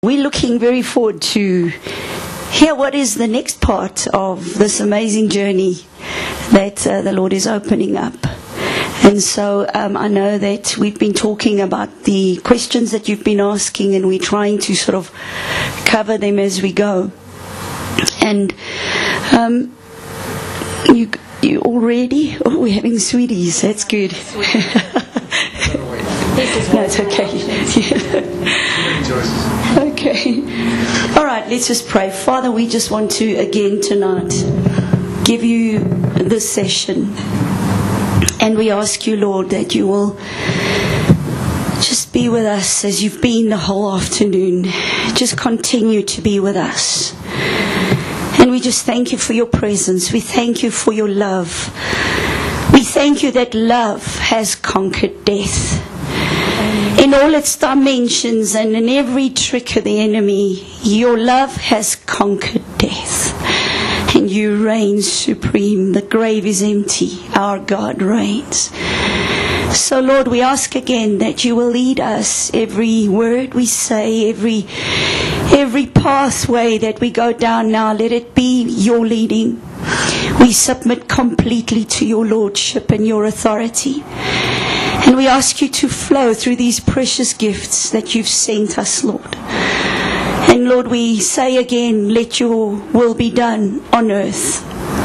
We're looking very forward to hear what is the next part of this amazing journey that the Lord is opening up. And so I know that we've been talking about the questions that you've been asking, and we're trying to sort of cover them as we go. And you all ready? Oh, we're having sweeties. That's good. No, it's okay. Okay. All right, let's just pray. Father, we just want to again tonight give you this session. And we ask you, Lord, that you will just be with us as you've been the whole afternoon. Just continue to be with us. And we just thank you for your presence. We thank you for your love. We thank you that love has conquered death. In all its dimensions and in every trick of the enemy, your love has conquered death. And you reign supreme. The grave is empty. Our God reigns. So, Lord, we ask again that you will lead us. Every word we say, every pathway that we go down now, let it be your leading. We submit completely to your lordship and your authority. And we ask you to flow through these precious gifts that you've sent us, Lord. And Lord, we say again, let your will be done on earth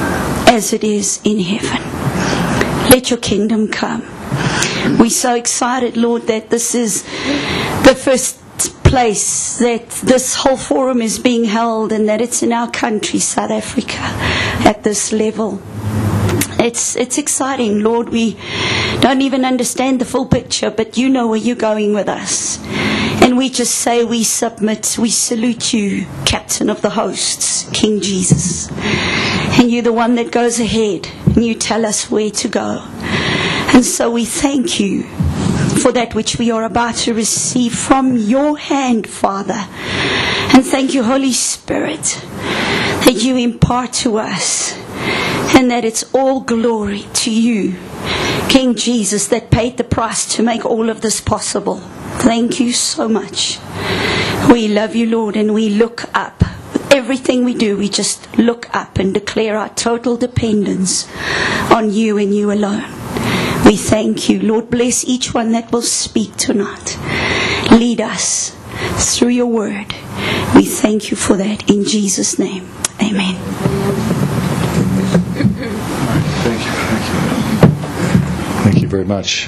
as it is in heaven. Let your kingdom come. We're so excited, Lord, that this is the first place that this whole forum is being held, and that it's in our country, South Africa, at this level. It's exciting, Lord. We don't even understand the full picture, but you know where you're going with us. And we just say we submit, we salute you, Captain of the hosts, King Jesus. And you're the one that goes ahead, and you tell us where to go. And so we thank you for that which we are about to receive from your hand, Father. And thank you, Holy Spirit, that you impart to us, and that it's all glory to you, King Jesus, that paid the price to make all of this possible. Thank you so much. We love you, Lord, and we look up. Everything we do, we just look up and declare our total dependence on you and you alone. We thank you. Lord, bless each one that will speak tonight. Lead us through your word. We thank you for that in Jesus' name. Amen. Thank you very much.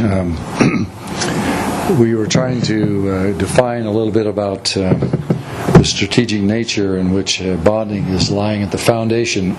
We were trying to define a little bit about the strategic nature in which bonding is lying at the foundation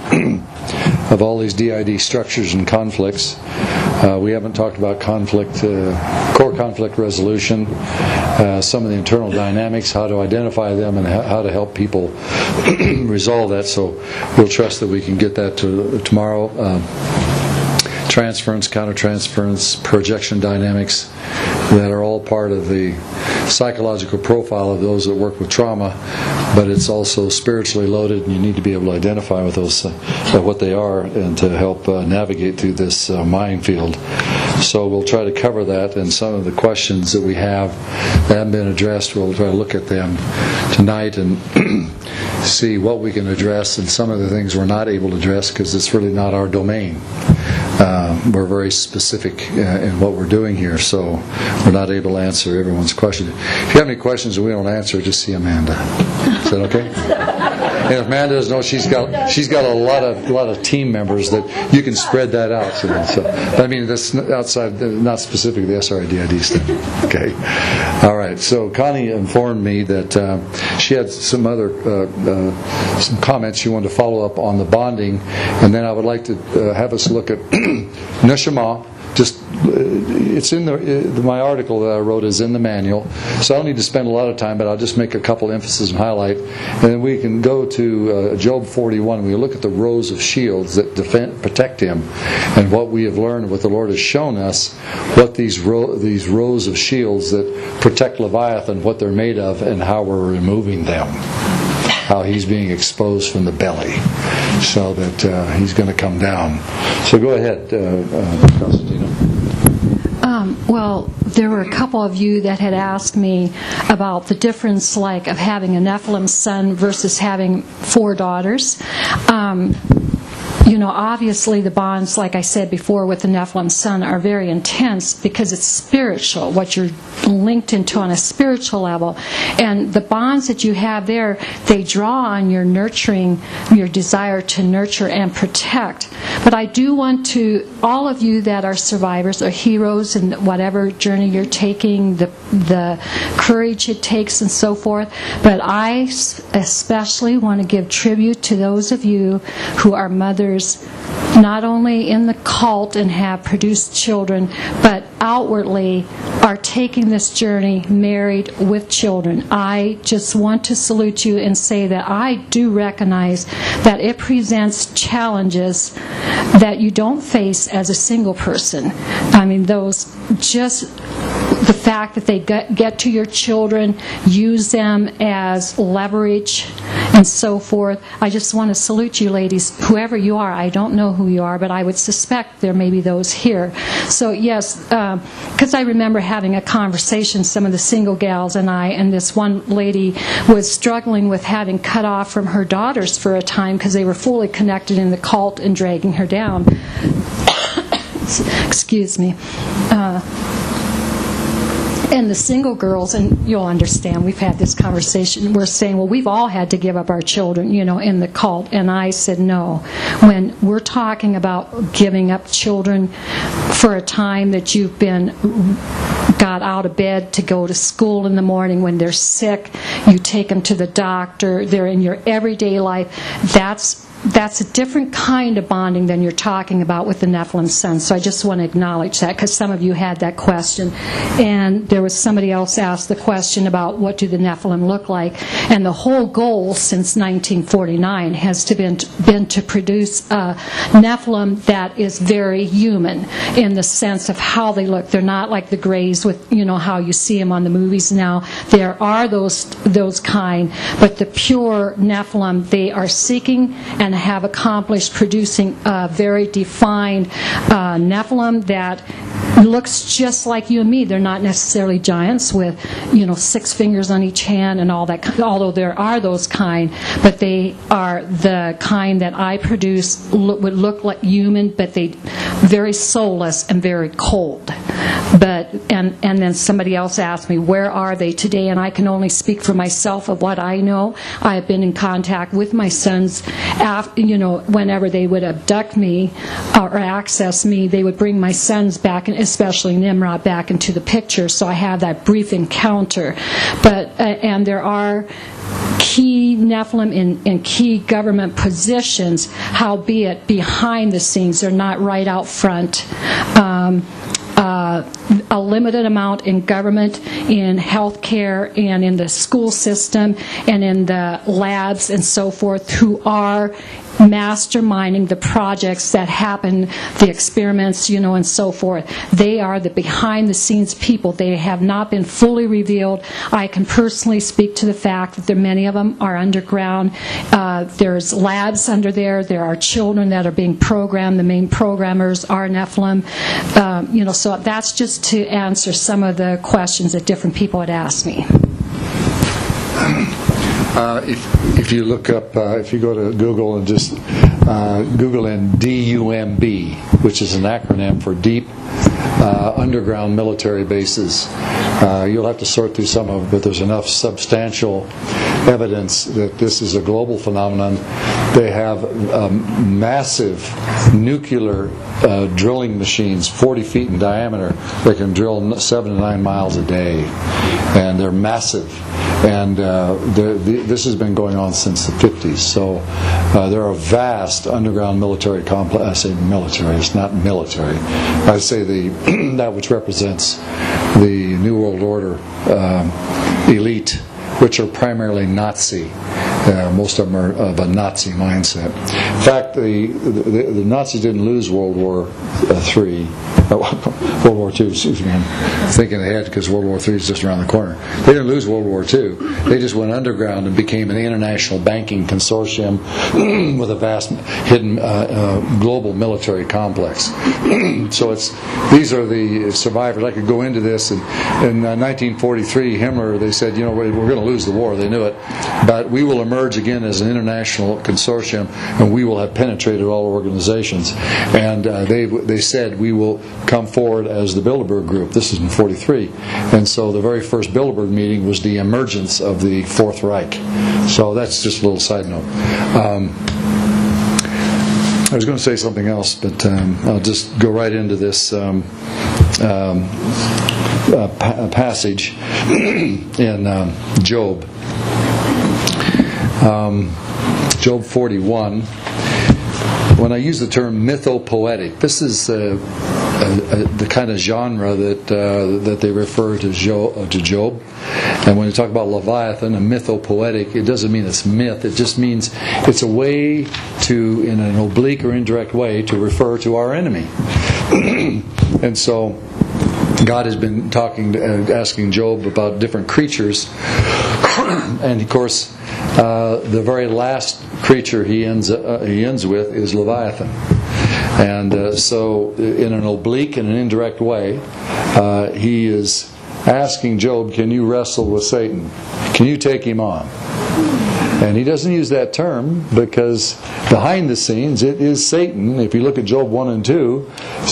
of all these DID structures and conflicts. We haven't talked about conflict, core conflict resolution, some of the internal dynamics, how to identify them, and how to help people resolve that. So we'll trust that we can get that to tomorrow. Transference, countertransference, projection dynamics, that are all part of the psychological profile of those that work with trauma, but it's also spiritually loaded, and you need to be able to identify with those what they are, and to help navigate through this minefield. So we'll try to cover that, and some of the questions that we have that haven't been addressed, we'll try to look at them tonight and see what we can address, and some of the things we're not able to address because it's really not our domain. We're very specific in what we're doing here, so we're not able to answer everyone's question. If you have any questions that we don't answer, just see Amanda. Is that okay? And if Amanda doesn't know, she's got a lot of team members that you can spread that out. So I mean, that's outside, not specific to the SRIDID stuff. Okay. All right. So Connie informed me that she had some other some comments she wanted to follow up on the bonding, and then I would like to have us look at Neshama. Just it's in my article that I wrote is in the manual, so I don't need to spend a lot of time, but I'll just make a couple emphasis and highlight, and then we can go to Job 41. We look at the rows of shields that protect him, and what we have learned, what the Lord has shown us, what these rows of shields that protect Leviathan, what they're made of, and how we're removing them. How he's being exposed from the belly, so that he's going to come down. So go ahead, Constantino. Well, there were a couple of you that had asked me about the difference, like, of having a Nephilim son versus having 4 daughters. Obviously the bonds, like I said before, with the Nephilim son are very intense because it's spiritual, what you're linked into on a spiritual level. And the bonds that you have there, they draw on your nurturing, your desire to nurture and protect. But I do want to, all of you that are survivors or heroes in whatever journey you're taking, the courage it takes and so forth, but I especially want to give tribute to those of you who are mothers, not only in the cult and have produced children, but outwardly are taking this journey married with children. I just want to salute you and say that I do recognize that it presents challenges that you don't face as a single person. I mean, those just the fact that they get to your children, use them as leverage and so forth. I just want to salute you ladies, whoever you are. I don't know who you are, but I would suspect there may be those here. So yes, because I remember having a conversation, some of the single gals and I, and this one lady was struggling with having cut off from her daughters for a time because they were fully connected in the cult and dragging her down. Excuse me. And the single girls, and you'll understand, we've had this conversation, we're saying, well, we've all had to give up our children, in the cult. And I said, no. When we're talking about giving up children for a time that you've got out of bed to go to school in the morning, when they're sick, you take them to the doctor, they're in your everyday life, that's a different kind of bonding than you're talking about with the Nephilim son. So I just want to acknowledge that because some of you had that question. And there was somebody else asked the question about what do the Nephilim look like. And the whole goal since 1949 has been to produce a Nephilim that is very human in the sense of how they look. They're not like the Greys with, how you see them on the movies now. There are those kind, but the pure Nephilim, they are seeking and have accomplished producing a very defined Nephilim that looks just like you and me. They're not necessarily giants with 6 fingers on each hand and all that, although there are those kind, but they are the kind that I produce would look like human, but they very soulless and very cold. But and then somebody else asked me, where are they today? And I can only speak for myself of what I know. I have been in contact with my sons. Whenever they would abduct me or access me, they would bring my sons back, and especially Nimrod, back into the picture. So I have that brief encounter. But and there are key Nephilim in key government positions, howbeit behind the scenes. They're not right out front. A limited amount in government, in healthcare, and in the school system, and in the labs and so forth, who are masterminding the projects that happen, the experiments, and so forth. They are the behind-the-scenes people. They have not been fully revealed. I can personally speak to the fact that many of them are underground. There's labs under there. There are children that are being programmed. The main programmers are Nephilim. So that's just to answer some of the questions that different people had asked me. If you look up, if you go to Google and just Google in DUMB, which is an acronym for Deep Underground Military Bases, you'll have to sort through some of it, but there's enough substantial evidence that this is a global phenomenon. They have massive nuclear drilling machines, 40 feet in diameter. They can drill 7 to 9 miles a day, and they're massive. And this has been going on since the 50s. So there are vast underground military complex. I say military, it's not military. I say that which represents the New World Order elite, which are primarily Nazi. Most of them are of a Nazi mindset. In fact, the Nazis didn't lose World War III World War II, excuse me. I'm thinking ahead because World War III is just around the corner. They didn't lose World War II. They just went underground and became an international banking consortium with a vast hidden global military complex. So these are the survivors. I could go into this. And in 1943, Himmler, they said, we're going to lose the war. They knew it. But we will emerge again as an international consortium, and we will have penetrated all organizations. And they said we will come forward as the Bilderberg Group. This is in 43. And so the very first Bilderberg meeting was the emergence of the Fourth Reich. So that's just a little side note. I was going to say something else, but I'll just go right into this passage in Job. Job 41. When I use the term mythopoetic, this is the kind of genre that they refer to Job. And when you talk about Leviathan, a mythopoetic, it doesn't mean it's myth. It just means it's a way to, in an oblique or indirect way, to refer to our enemy. And so God has been asking Job about different creatures. And of course, the very last creature he ends with is Leviathan. And so in an oblique and an indirect way, he is asking Job, can you wrestle with Satan? Can you take him on? And he doesn't use that term because behind the scenes it is Satan. If you look at Job 1 and 2,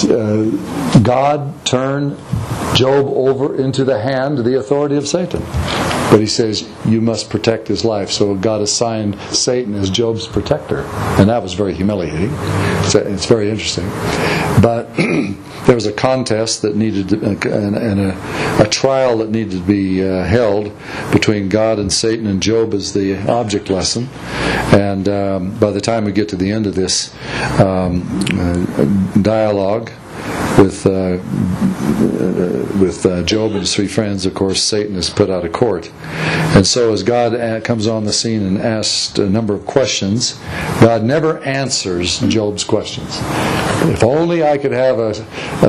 God turned Job over into the authority of Satan. But he says, you must protect his life. So God assigned Satan as Job's protector. And that was very humiliating. It's very interesting. But there was a contest that needed and a trial that needed to be held between God and Satan, and Job is the object lesson. And by the time we get to the end of this dialogue with Job and his three friends, of course, Satan is put out of court. And so as God comes on the scene and asks a number of questions, God never answers Job's questions. If only I could have a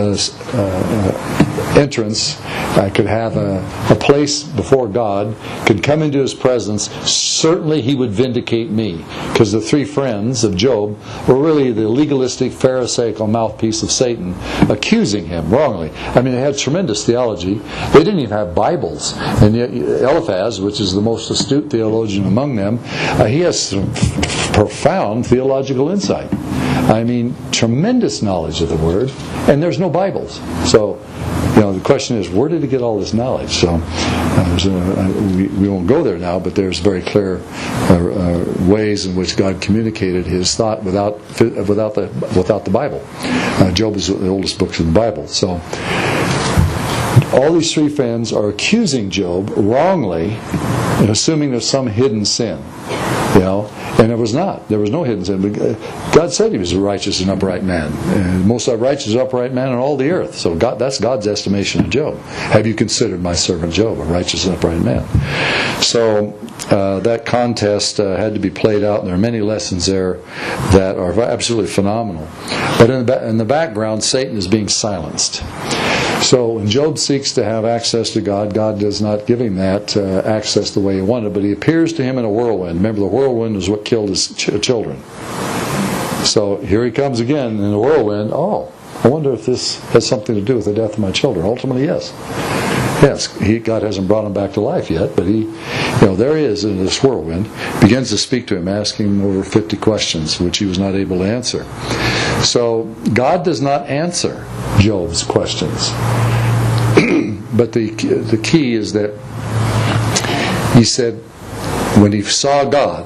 entrance, I could have a place before God, could come into His presence, certainly He would vindicate me. Because the three friends of Job were really the legalistic, pharisaical mouthpiece of Satan, accusing him wrongly. I mean, they had tremendous theology. They didn't even have Bibles. And yet Eliphaz, which is the most astute theologian among them, he has some profound theological insight. I mean, tremendous knowledge of the Word, and there's no Bibles. So, the question is, where did he get all this knowledge? So, we won't go there now, but there's very clear ways in which God communicated His thought without the Bible. Job is the oldest book in the Bible. So, all these three friends are accusing Job wrongly, and assuming there's some hidden sin. And it was not. There was no hidden sin. God said he was a righteous and upright man. And most righteous and upright man on all the earth. So that's God's estimation of Job. Have you considered my servant Job a righteous and upright man? So that contest had to be played out. And there are many lessons there that are absolutely phenomenal. But in the background, Satan is being silenced. So when Job seeks to have access to God, God does not give him that access the way he wanted, but he appears to him in a whirlwind. Remember, the whirlwind is what killed his children. So here he comes again in the whirlwind. Oh, I wonder if this has something to do with the death of my children. Ultimately, yes. Yes, God hasn't brought him back to life yet, but there he is in this whirlwind, begins to speak to him, asking him over 50 questions, which he was not able to answer. So God does not answer Job's questions. But the key is that he said when he saw God,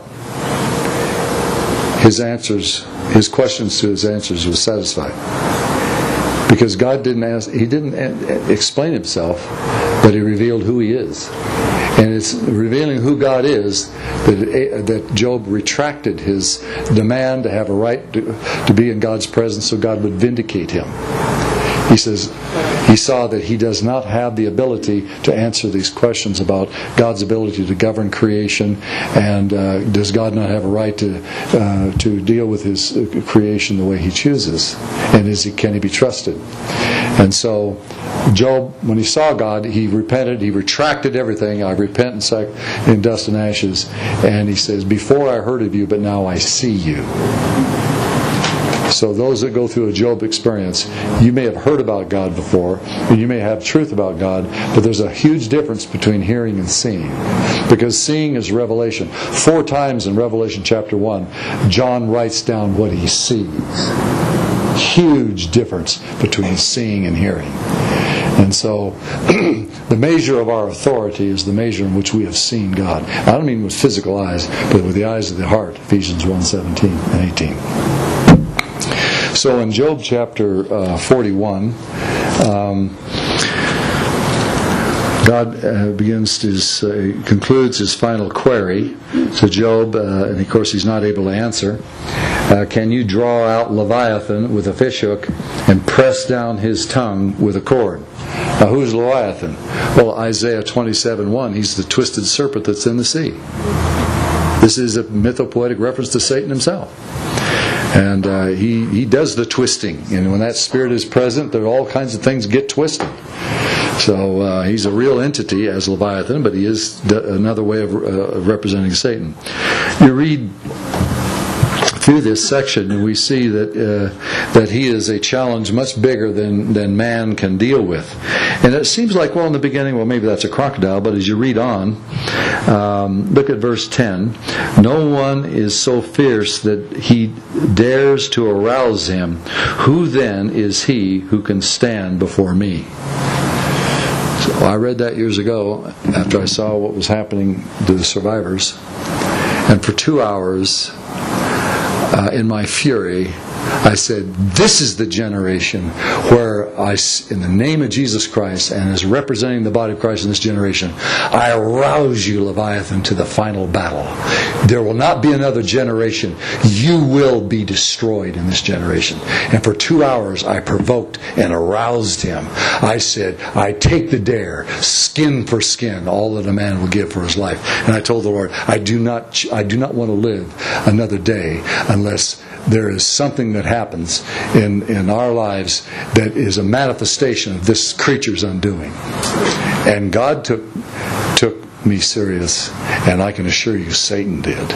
his questions to his answers was satisfied. Because God didn't explain himself, but he revealed who he is. And it's revealing who God is that Job retracted his demand to have a right to be in God's presence so God would vindicate him. He says he saw that he does not have the ability to answer these questions about God's ability to govern creation, and does God not have a right to deal with His creation the way He chooses, and can He be trusted? And so Job, when he saw God, he repented, he retracted everything. I repent in dust and ashes. And he says, before I heard of you, but now I see you. So those that go through a Job experience, you may have heard about God before, and you may have truth about God, but there's a huge difference between hearing and seeing. Because seeing is revelation. 4 times in Revelation chapter 1, John writes down what he sees. Huge difference between seeing and hearing. And so the measure of our authority is the measure in which we have seen God. I don't mean with physical eyes, but with the eyes of the heart, Ephesians 1:17 and 18. So in Job chapter 41, God concludes His final query to Job, and of course he's not able to answer. Can you draw out Leviathan with a fishhook and press down his tongue with a cord? Now, who's Leviathan? Well, Isaiah 27:1, he's the twisted serpent that's in the sea. This is a mythopoetic reference to Satan himself. And he does the twisting. And when that spirit is present, there are all kinds of things get twisted. So he's a real entity as Leviathan, but he is another way of representing Satan. You read through this section, and we see that he is a challenge much bigger than man can deal with. And it seems like, well, in the beginning, well, maybe that's a crocodile, but as you read on, look at verse 10. No one is so fierce that he dares to arouse him. Who then is he who can stand before me? So I read that years ago after I saw what was happening to the survivors. And for 2 hours, in my fury, I said, this is the generation where in the name of Jesus Christ, and as representing the body of Christ in this generation, I arouse you, Leviathan, to the final battle. There will not be another generation. You will be destroyed in this generation. And for 2 hours, I provoked and aroused him. I said, I take the dare, skin for skin, all that a man will give for his life. And I told the Lord, I do not want to live another day unless there is something that happens in our lives that is a manifestation of this creature's undoing. And God took me serious, and I can assure you Satan did.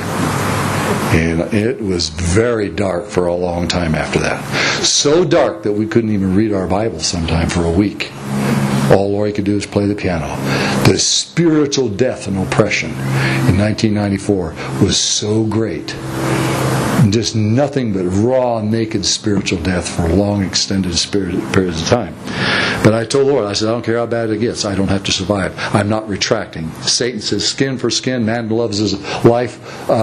And it was very dark for a long time after that. So dark that we couldn't even read our Bible sometime for a week. All Lori could do is play the piano. The spiritual death and oppression in 1994 was so great. Just nothing but raw, naked spiritual death for long, extended periods of time. But I told the Lord, I said, I don't care how bad it gets. I don't have to survive. I'm not retracting. Satan says, skin for skin. Man loves his life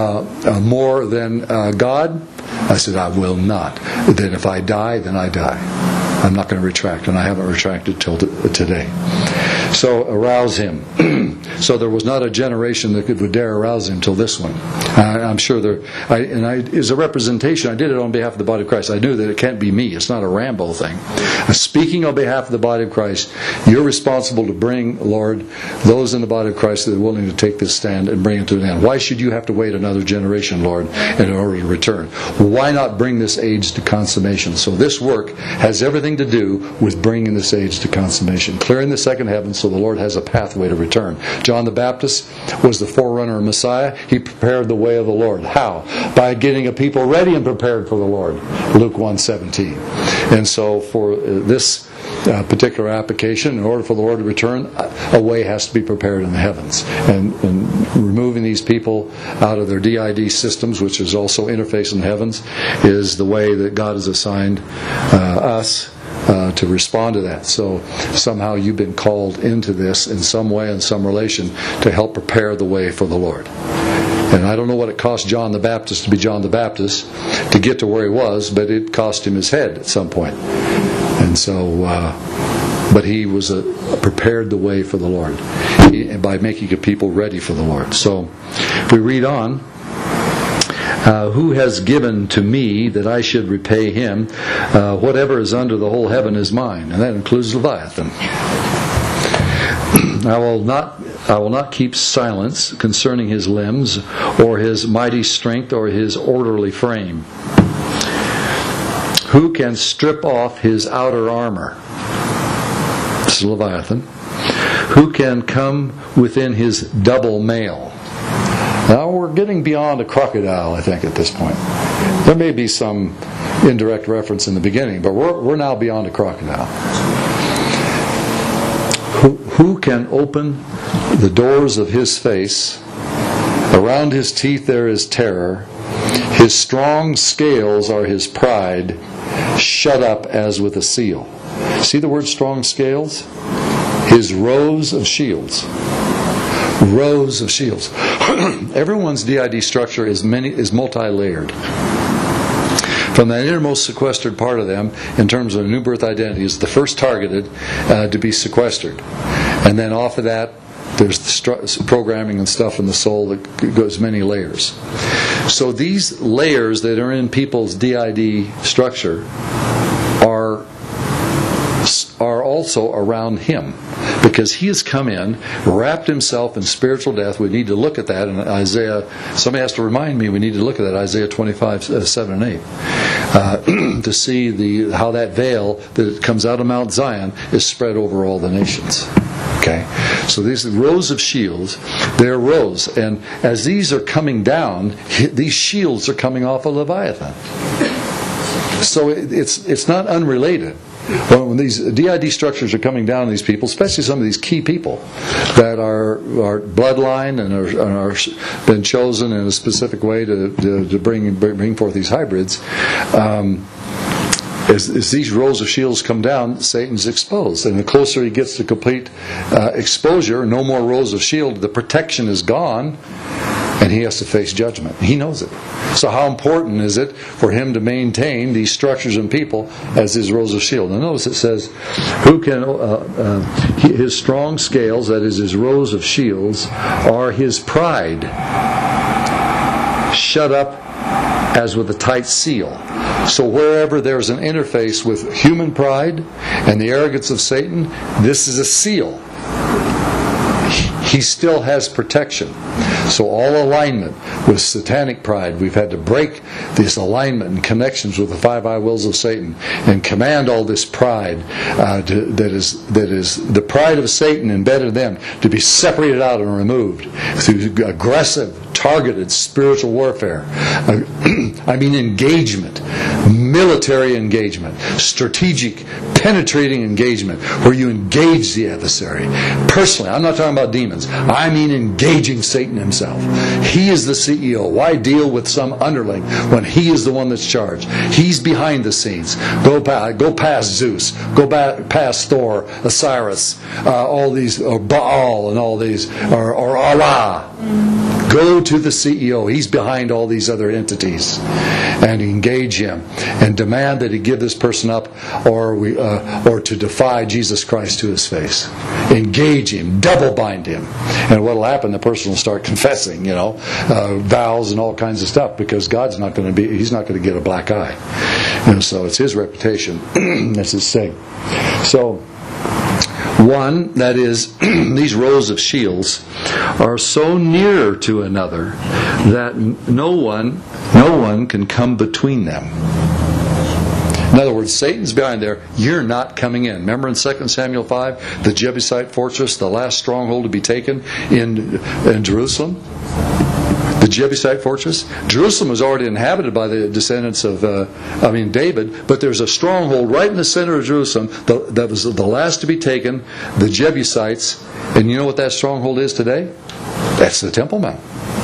more than God. I said, I will not. Then if I die, then I die. I'm not going to retract, and I haven't retracted till today. So arouse him. So there was not a generation that would dare arouse him till this one. I'm sure as a representation, I did it on behalf of the body of Christ. I knew that it can't be me. It's not a Rambo thing. Speaking on behalf of the body of Christ, you're responsible to bring, Lord, those in the body of Christ that are willing to take this stand and bring it to an end. Why should you have to wait another generation, Lord, in order to return? Why not bring this age to consummation? So this work has everything to do with bringing this age to consummation, clearing the second heaven so the Lord has a pathway to return. John the Baptist was the forerunner of Messiah. He prepared the way of the Lord. How? By getting a people ready and prepared for the Lord. Luke 1:17. And so for this particular application, in order for the Lord to return, a way has to be prepared in the heavens. And removing these people out of their DID systems, which is also interface in the heavens, is the way that God has assigned us to respond to that. So somehow you've been called into this in some way, in some relation, to help prepare the way for the Lord. And I don't know what it cost John the Baptist to be John the Baptist to get to where he was, but it cost him his head at some point. And so, but he was prepared the way for the Lord by making a people ready for the Lord. So if we read on, Who has given to me that I should repay him? Whatever is under the whole heaven is mine. And that includes Leviathan. I will not keep silence concerning his limbs, or his mighty strength, or his orderly frame. Who can strip off his outer armor? This is Leviathan. Who can come within his double mail? Now we're getting beyond a crocodile, I think, at this point. There may be some indirect reference in the beginning, but we're now beyond a crocodile. Who can open the doors of his face? Around his teeth there is terror. His strong scales are his pride, shut up as with a seal. See the word strong scales? His rows of shields. Rows of shields. Everyone's DID structure is multi-layered. From the innermost sequestered part of them, in terms of new birth identity, is the first targeted to be sequestered. And then off of that, there's the programming and stuff in the soul that goes many layers. So these layers that are in people's DID structure are also around him, because he has come in, wrapped himself in spiritual death. We need to look at that in Isaiah. Somebody has to remind me we need to look at that, Isaiah 25, 7 and 8, to see how that veil that comes out of Mount Zion is spread over all the nations. Okay, so these rows of shields, they're rows, and as these are coming down, these shields are coming off of Leviathan. So it's not unrelated. When these DID structures are coming down on these people, especially some of these key people that are bloodline and are been chosen in a specific way to bring forth these hybrids, as these rows of shields come down, Satan's exposed. And the closer he gets to complete exposure, no more rows of shield, the protection is gone, and he has to face judgment. He knows it. So how important is it for him to maintain these structures and people as his rows of shield? Now notice it says, who can his strong scales, that is his rows of shields, are his pride, shut up as with a tight seal. So wherever there's an interface with human pride and the arrogance of Satan, this is a seal. He still has protection. So all alignment with satanic pride, we've had to break this alignment and connections with the five I wills of Satan and command all this pride that is the pride of Satan embedded in them to be separated out and removed through aggressive, targeted spiritual warfare. I mean engagement, military engagement, strategic, penetrating engagement, where you engage the adversary. Personally, I'm not talking about demons. I mean engaging Satan himself. He is the CEO. Why deal with some underling when he is the one that's charged? He's behind the scenes. Go past Zeus. Go past Thor, Osiris, all these, or Baal and all these, or Allah. Go to the CEO. He's behind all these other entities, and engage him and demand that he give this person up, or to defy Jesus Christ to his face. Engage him, double bind him, and what will happen? The person will start confessing, vows and all kinds of stuff, because God's not going to be. He's not going to get a black eye. So it's his reputation. That's his thing. So. One, that is, these rows of shields are so near to another that no one can come between them. In other words, Satan's behind there. You're not coming in. Remember in 2 Samuel 5, the Jebusite fortress, the last stronghold to be taken in Jerusalem? The Jebusite fortress. Jerusalem was already inhabited by the descendants of David, but there's a stronghold right in the center of Jerusalem that was the last to be taken, the Jebusites. And you know what that stronghold is today? That's the Temple Mount.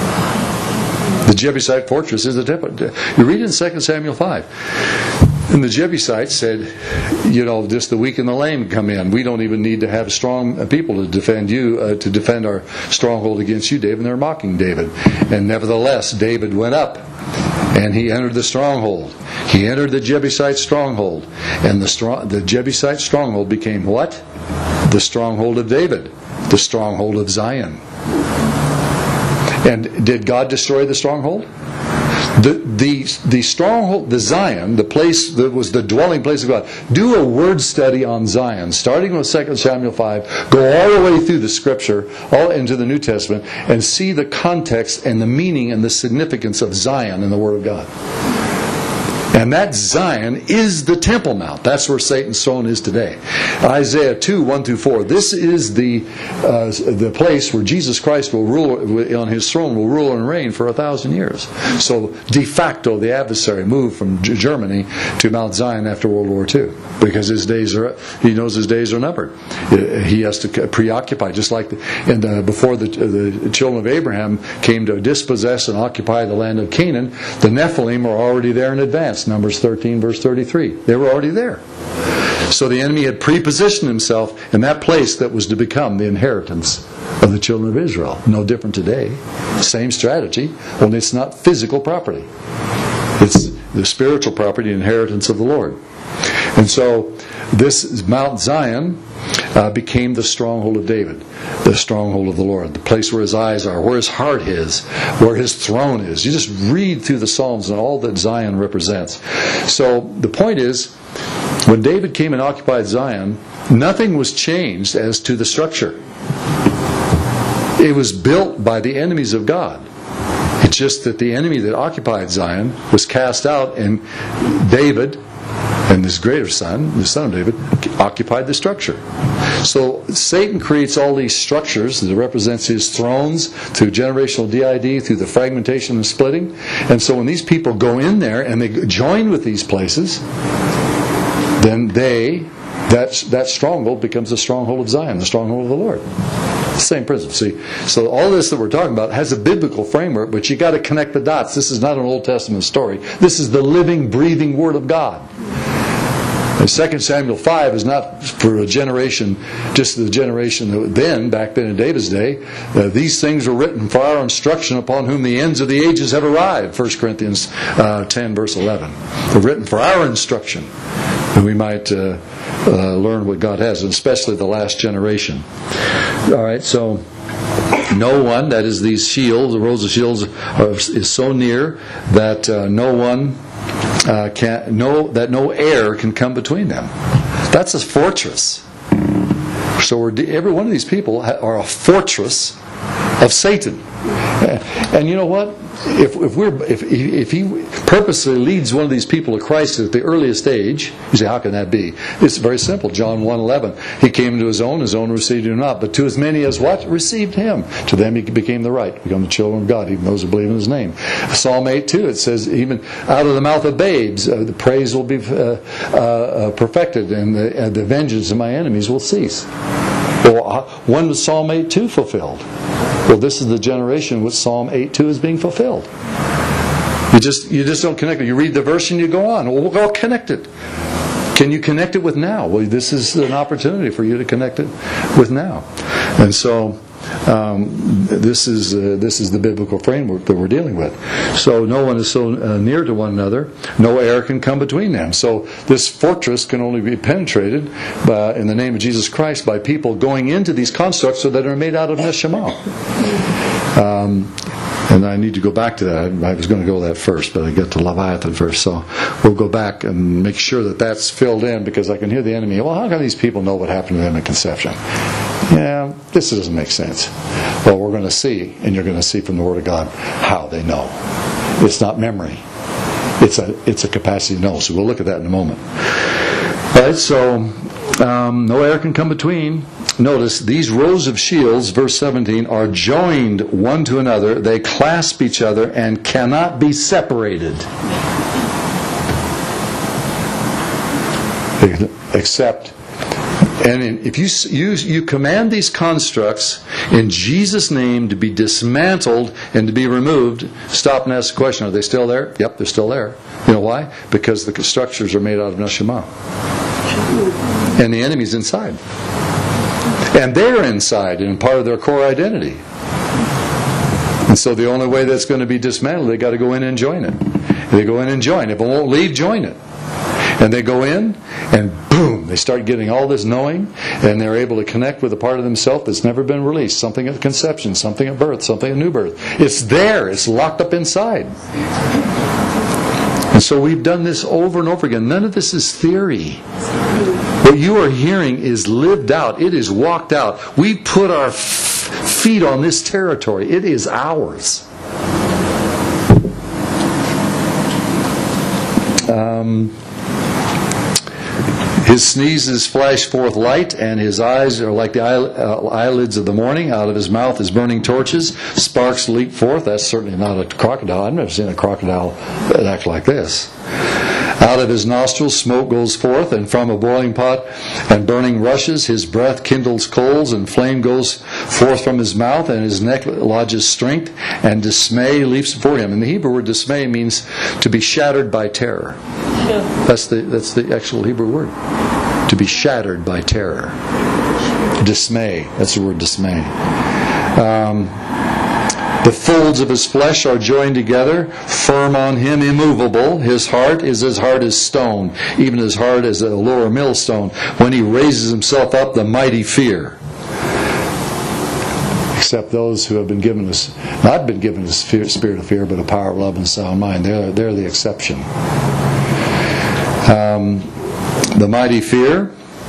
The Jebusite fortress is the temple. You read it in 2 Samuel 5. And the Jebusites said, just the weak and the lame come in. We don't even need to have strong people to defend you, to defend our stronghold against you, David. And they're mocking David. And nevertheless, David went up and he entered the stronghold. He entered the Jebusite stronghold. And the Jebusite stronghold became what? The stronghold of David. The stronghold of Zion. And did God destroy the stronghold? The stronghold, the Zion, the place that was the dwelling place of God. Do a word study on Zion, starting with 2 Samuel 5, go all the way through the Scripture, all into the New Testament, and see the context and the meaning and the significance of Zion in the Word of God. And that Zion is the Temple Mount. That's where Satan's throne is today. Isaiah 2, 1-4. This is the place where Jesus Christ will rule on His throne, will rule and reign for 1,000 years. So de facto, the adversary moved from Germany to Mount Zion after World War II, because he knows his days are numbered. He has to preoccupy, just like before the children of Abraham came to dispossess and occupy the land of Canaan. The Nephilim are already there in advance. Numbers 13, verse 33. They were already there. So the enemy had prepositioned himself in that place that was to become the inheritance of the children of Israel. No different today. Same strategy, only it's not physical property. It's the spiritual property, inheritance of the Lord. And so this Mount Zion became the stronghold of David, the stronghold of the Lord, the place where his eyes are, where his heart is, where his throne is. You just read through the Psalms and all that Zion represents. So the point is, when David came and occupied Zion, nothing was changed as to the structure. It was built by the enemies of God. It's just that the enemy that occupied Zion was cast out, and David and his greater son, the son of David, occupied the structure. So Satan creates all these structures that represents his thrones through generational DID, through the fragmentation and splitting. And so when these people go in there and they join with these places, then that stronghold becomes the stronghold of Zion, the stronghold of the Lord. Same principle. See, so all this that we're talking about has a biblical framework, but you got to connect the dots. This is not an Old Testament story. This is the living, breathing Word of God. And 2 Samuel 5 is not for a generation, just the generation that back then in David's day. These things were written for our instruction, upon whom the ends of the ages have arrived. 1 Corinthians 10, verse 11. They're written for our instruction, and we might learn what God has, and especially the last generation. All right, so no one, that is these shields, the rows of shields, is so near that no air can come between them. That's a fortress. So every one of these people are a fortress of Satan. And you know what? If he purposely leads one of these people to Christ at the earliest age, you say, how can that be? It's very simple. John 1:11. He came to his own received him not. But to as many as what? Received him. To them he became the right, become the children of God, even those who believe in his name. Psalm 8:2, it says, even out of the mouth of babes, the praise will be perfected, and the vengeance of my enemies will cease. Well, when was Psalm 8:2 fulfilled? Well, this is the generation in which Psalm 8:2 is being fulfilled. You just don't connect it. You read the verse and you go on. Well, we'll all connect it. Can you connect it with now? Well, this is an opportunity for you to connect it with now. And so this is the biblical framework that we're dealing with. So no one is so near to one another, no air can come between them. So this fortress can only be penetrated in the name of Jesus Christ by people going into these constructs that are made out of neshama. And I need to go back to that. I was going to go that first, but I get to Leviathan first. So we'll go back and make sure that that's filled in, because I can hear the enemy. Well, how can these people know what happened to them in conception? Yeah, this doesn't make sense. Well, we're going to see, and you're going to see from the Word of God how they know. It's not memory. It's a capacity to know. So we'll look at that in a moment. All right, so no air can come between. Notice, these rows of shields, verse 17, are joined one to another. They clasp each other and cannot be separated. Except, and if you command these constructs in Jesus' name to be dismantled and to be removed, stop and ask the question, are they still there? Yep, they're still there. You know why? Because the structures are made out of neshama. And the enemy's inside. And they're inside and part of their core identity. And so the only way that's going to be dismantled, they got to go in and join it. They go in and join. If it won't leave, join it. And they go in, and boom, they start getting all this knowing, and they're able to connect with a part of themselves that's never been released. Something at conception, something at birth, something at new birth. It's there. It's locked up inside. And so we've done this over and over again. None of this is theory. What you are hearing is lived out. It is walked out. We put our feet on this territory. It is ours. His sneezes flash forth light, and his eyes are like the eyelids of the morning. Out of his mouth is burning torches. Sparks leap forth. That's certainly not a crocodile. I've never seen a crocodile that act like this. Out of his nostrils smoke goes forth, and from a boiling pot and burning rushes. His breath kindles coals, and flame goes forth from his mouth, and his neck lodges strength, and dismay leaps before him. And the Hebrew word dismay means to be shattered by terror. That's the actual Hebrew word. To be shattered by terror. Dismay. That's the word dismay. The folds of his flesh are joined together, firm on him, immovable. His heart is as hard as stone, even as hard as a lower millstone. When he raises himself up, the mighty fear. Except those who have been given us, not been given a spirit of fear, but a power of love and sound mind. They're the exception. The mighty fear,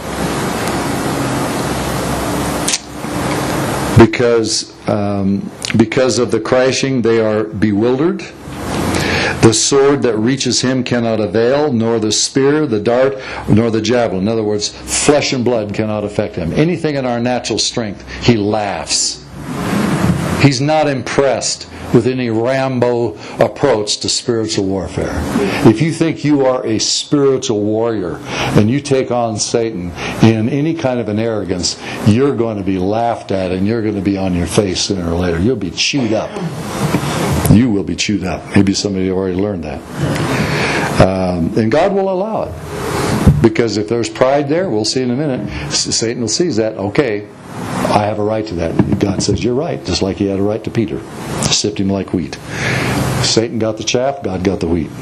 because of the crashing they are bewildered. The sword that reaches him cannot avail, nor the spear, the dart, nor the javelin. In other words, flesh and blood cannot affect him. Anything in our natural strength, he laughs. He's not impressed with any Rambo approach to spiritual warfare. If you think you are a spiritual warrior and you take on Satan in any kind of an arrogance, you're going to be laughed at and you're going to be on your face sooner or later. You'll be chewed up. You will be chewed up. Maybe somebody already learned that. And God will allow it. Because if there's pride there, we'll see in a minute, Satan will seize that. Okay, I have a right to that. God says, you're right, just like he had a right to Peter. Sift him like wheat. Satan got the chaff, God got the wheat.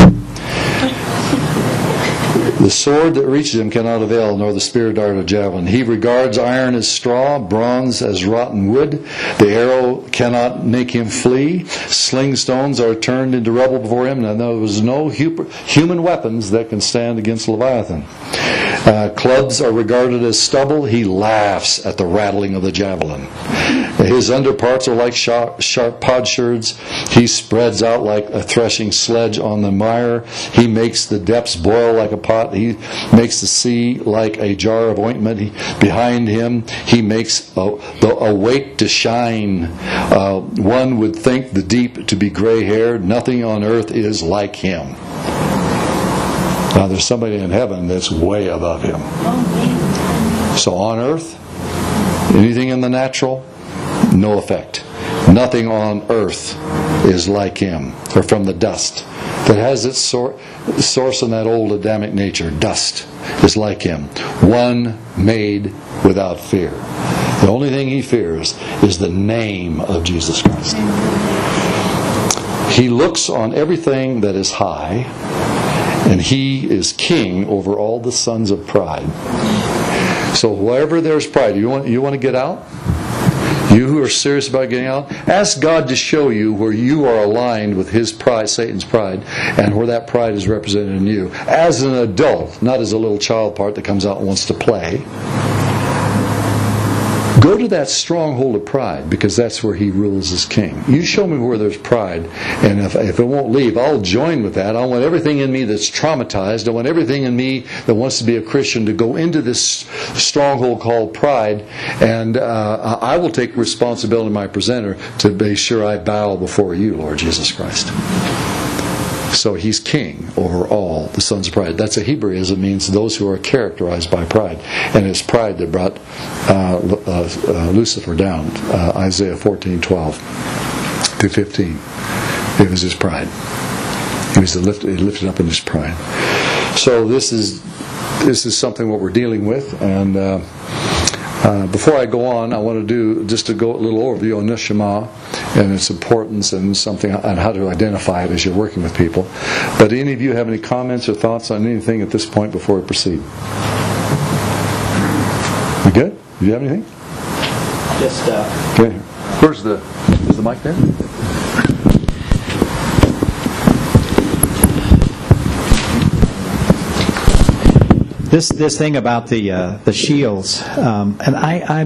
The sword that reaches him cannot avail, nor the spear, dart, or javelin. He regards iron as straw, bronze as rotten wood. The arrow cannot make him flee. Sling stones are turned into rubble before him. Now there was no human weapons that can stand against Leviathan. Clubs are regarded as stubble. He laughs at the rattling of the javelin. His underparts are like sharp potsherds. He spreads out like a threshing sledge on the mire. He makes the depths boil like a pot. He makes the sea like a jar of ointment. Behind him, he makes a wake to shine. One would think the deep to be gray-haired. Nothing on earth is like him. Now there's somebody in heaven that's way above him. So on earth, anything in the natural, no effect. Nothing on earth is like him, or from the dust. That has its source in that old Adamic nature. Dust is like him. One made without fear. The only thing he fears is the name of Jesus Christ. He looks on everything that is high, and he is king over all the sons of pride. So wherever there's pride, you want to get out? You who are serious about getting out, ask God to show you where you are aligned with his pride, Satan's pride, and where that pride is represented in you. As an adult, not as a little child part that comes out and wants to play. Go to that stronghold of pride, because that's where he rules as king. You show me where there's pride, and if it won't leave, I'll join with that. I want everything in me that's traumatized. I want everything in me that wants to be a Christian to go into this stronghold called pride, and I will take responsibility, my presenter, to be sure I bow before you, Lord Jesus Christ. So he's king over all the sons of pride. That's a Hebraism. It means those who are characterized by pride. And it's pride that brought Lucifer down. Isaiah 14:12-15. It was his pride. He was lifted up in his pride. So this is something what we're dealing with. And Before I go on, I want to go a little overview on Neshama and its importance and something on how to identify it as you're working with people. But any of you have any comments or thoughts on anything at this point before we proceed? We good? Do you have anything? Just okay. Is the mic there? This thing about the shields, and I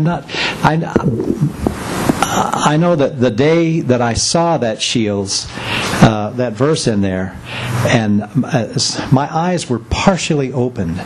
know that the day that I saw that shields, that verse in there, and my eyes were partially opened.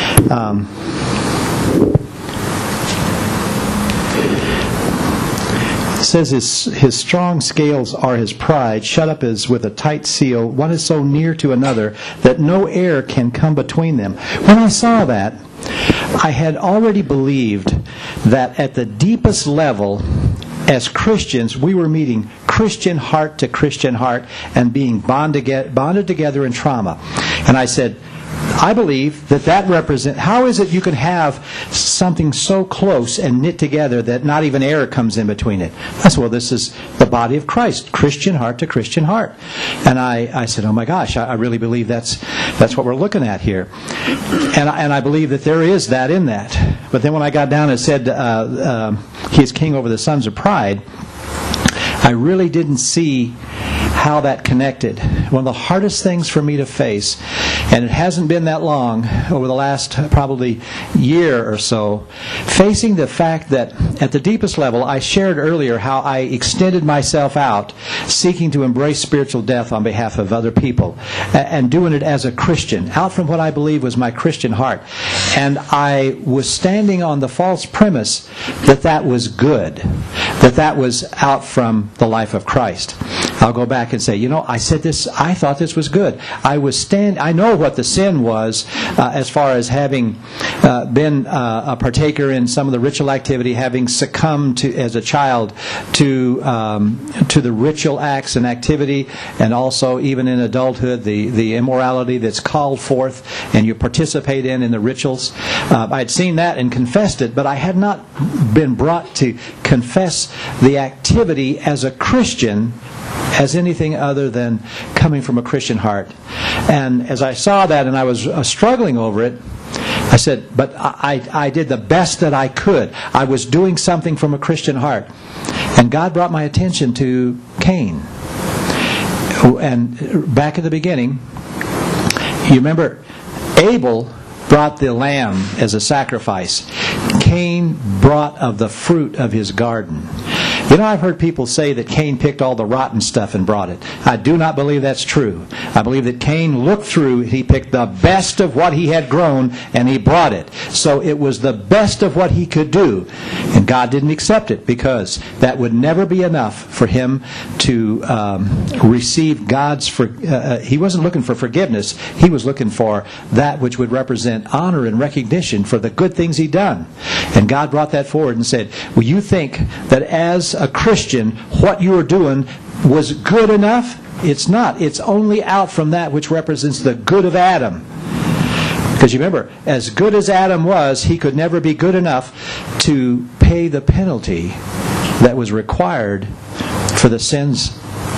It says his strong scales are his pride, shut up as with a tight seal. One is so near to another that no air can come between them. When I saw that, I had already believed that at the deepest level, as Christians, we were meeting Christian heart to Christian heart and being bonded together in trauma. And I said, I believe that represents, how is it you can have something so close and knit together that not even air comes in between it? I said, well, this is the body of Christ, Christian heart to Christian heart. And I said, oh my gosh, I really believe that's what we're looking at here. And I believe that there is that in that. But then when I got down and said, he is king over the sons of pride, I really didn't see how that connected. One of the hardest things for me to face, and it hasn't been that long, over the last probably year or so, facing the fact that at the deepest level, I shared earlier how I extended myself out, seeking to embrace spiritual death on behalf of other people, and doing it as a Christian, out from what I believe was my Christian heart. And I was standing on the false premise that was good, that was out from the life of Christ. I'll go back and say, I said this, I thought this was good. I know what the sin was as far as having been a partaker in some of the ritual activity, having succumbed to, as a child, to the ritual acts and activity, and also even in adulthood, the immorality that's called forth and you participate in the rituals. I'd seen that and confessed it, but I had not been brought to confess the activity as a Christian as anything other than coming from a Christian heart. And as I saw that and I was struggling over it, I said, but I did the best that I could. I was doing something from a Christian heart. And God brought my attention to Cain. And back at the beginning, you remember, Abel brought the lamb as a sacrifice. Cain brought of the fruit of his garden. I've heard people say that Cain picked all the rotten stuff and brought it. I do not believe that's true. I believe that Cain looked through, he picked the best of what he had grown, and he brought it. So it was the best of what he could do. And God didn't accept it because that would never be enough for him to receive God's... he wasn't looking for forgiveness. He was looking for that which would represent honor and recognition for the good things he'd done. And God brought that forward and said, well, you think that as a Christian, what you were doing was good enough? It's not. It's only out from that which represents the good of Adam. Because you remember, as good as Adam was, he could never be good enough to pay the penalty that was required for the sins.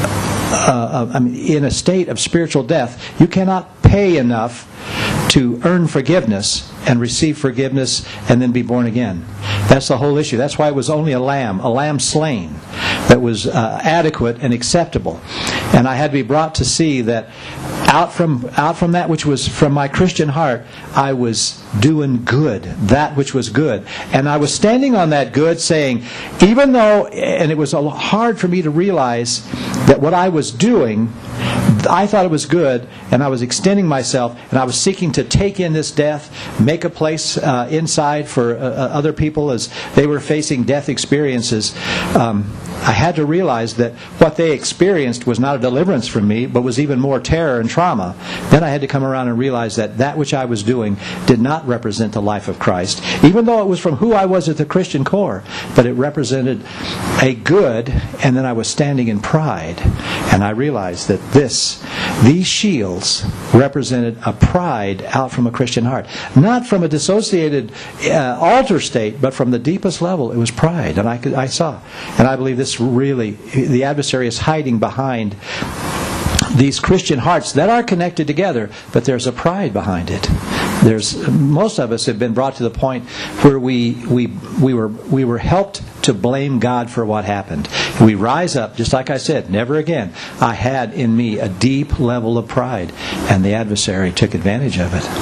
In a state of spiritual death, you cannot pay enough to earn forgiveness and receive forgiveness and then be born again. That's the whole issue. That's why it was only a lamb slain, that was adequate and acceptable. And I had to be brought to see that out from that which was from my Christian heart, I was doing good, that which was good. And I was standing on that good saying, even though, and it was hard for me to realize that what I was doing, I thought it was good, and I was extending myself, and I was seeking to take in this death, make a place inside for other people as they were facing death experiences. I had to realize that what they experienced was not a deliverance from me, but was even more terror and trauma. Then I had to come around and realize that which I was doing did not represent the life of Christ, even though it was from who I was at the Christian core, but it represented a good, and then I was standing in pride, and I realized that this these shields represented a pride out from a Christian heart. Not from a dissociated alter state, but from the deepest level. It was pride. And I saw. And I believe this really, the adversary is hiding behind these Christian hearts that are connected together, but there's a pride behind it. Most of us have been brought to the point where we were helped to blame God for what happened. We rise up, just like I said, never again. I had in me a deep level of pride, and the adversary took advantage of it.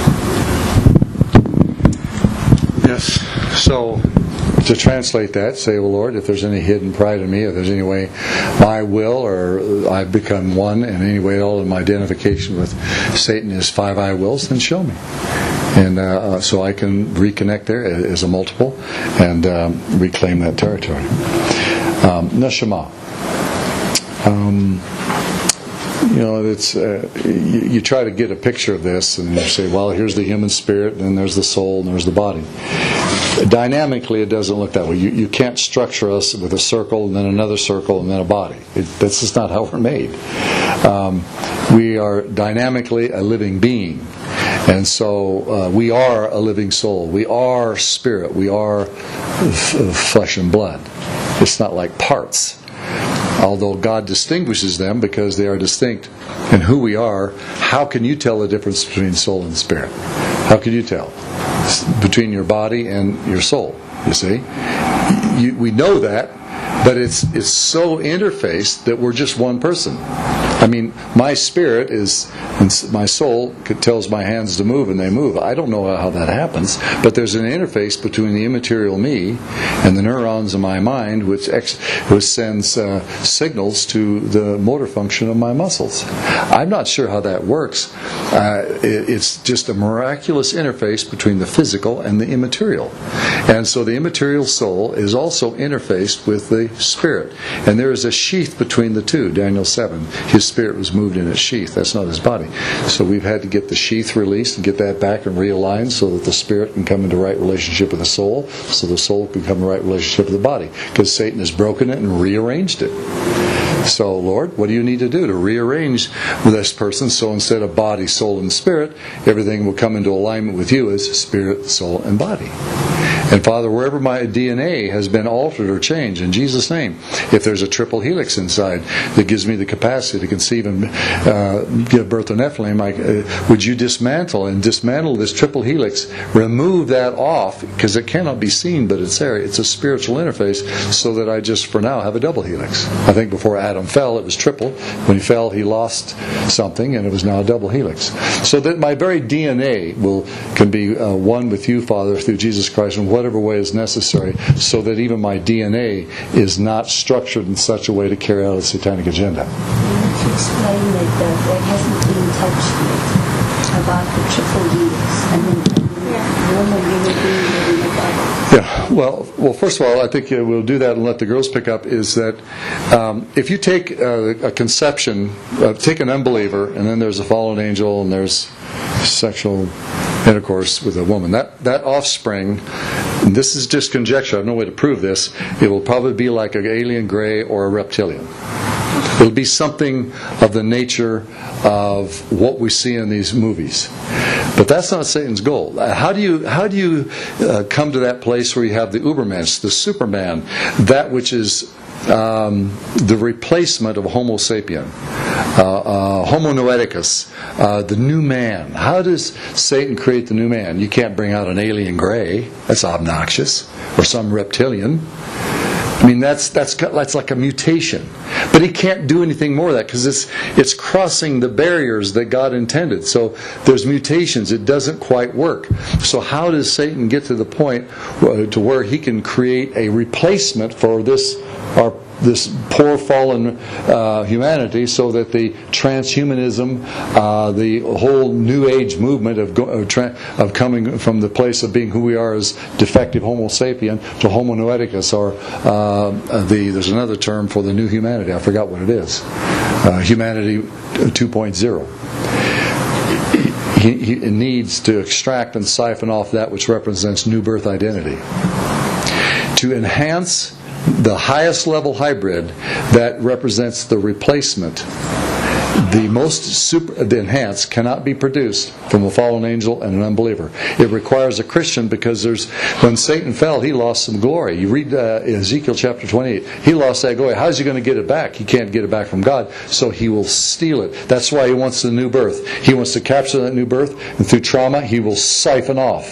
Yes. So, to translate that, say, well, Lord, if there's any hidden pride in me, if there's any way my will or I've become one in any way at all in my identification with Satan is 5 I wills, then show me. And so I can reconnect there as a multiple and reclaim that territory. Neshama. It's you try to get a picture of this, and you say, well, here's the human spirit, and then there's the soul, and there's the body. Dynamically, it doesn't look that way. You can't structure us with a circle, and then another circle, and then a body. That's just not how we're made. We are dynamically a living being. And so we are a living soul. We are spirit. We are flesh and blood. It's not like parts. Although God distinguishes them because they are distinct in who we are, how can you tell the difference between soul and spirit? How can you tell? Between your body and your soul, you see? We know that, but it's so interfaced that we're just one person. I mean, my spirit is, and my soul tells my hands to move, and they move. I don't know how that happens, but there's an interface between the immaterial me and the neurons in my mind, which sends signals to the motor function of my muscles. I'm not sure how that works. It's just a miraculous interface between the physical and the immaterial. And so the immaterial soul is also interfaced with the spirit. And there is a sheath between the two, Daniel 7. His spirit was moved in its sheath. That's not his body. So we've had to get the sheath released and get that back and realigned so that the spirit can come into right relationship with the soul, so the soul can come into right relationship with the body. Because Satan has broken it and rearranged it. So, Lord, what do you need to do to rearrange this person so instead of body, soul, and spirit, everything will come into alignment with you as spirit, soul, and body? And Father, wherever my DNA has been altered or changed, in Jesus' name, if there's a triple helix inside that gives me the capacity to conceive and give birth to Nephilim, would you dismantle this triple helix, remove that off, because it cannot be seen, but it's there. It's a spiritual interface, so that I just, for now, have a double helix. I think before Adam fell, it was triple. When he fell, he lost something, and it was now a double helix. So that my very DNA can be one with you, Father, through Jesus Christ, in whatever way is necessary, so that even my DNA is not structured in such a way to carry out a satanic agenda. To explain that hasn't been touched yet about the triple helix and then normal human being living the Bible. Yeah, well, first of all, I think we'll do that and let the girls pick up, is that if you take a conception, take an unbeliever, and then there's a fallen angel, and there's sexual intercourse with a woman, that offspring, and this is just conjecture, I have no way to prove this, it will probably be like an alien gray or a reptilian. It'll be something of the nature of what we see in these movies. But that's not Satan's goal. How do you come to that place where you have the Ubermensch, the Superman, that which is the replacement of Homo sapien, Homo noeticus, the new man? How does Satan create the new man? You can't bring out an alien gray. That's obnoxious. Or some reptilian. I mean, that's like a mutation. But he can't do anything more of that, because it's crossing the barriers that God intended. So there's mutations. It doesn't quite work. So how does Satan get to the point to where he can create a replacement for this poor fallen humanity, so that the transhumanism, the whole New Age movement of coming from the place of being who we are as defective Homo sapien to Homo noeticus, or there's another term for the new humanity, I forgot what it is, humanity 2.0. He needs to extract and siphon off that which represents new birth identity to enhance the highest level hybrid that represents the replacement the enhanced cannot be produced from a fallen angel and an unbeliever. It requires a Christian, because when Satan fell, he lost some glory. You read Ezekiel chapter 28. He lost that glory. How's he going to get it back? He can't get it back from God, so he will steal it. That's why he wants the new birth. He wants to capture that new birth, and through trauma, he will siphon off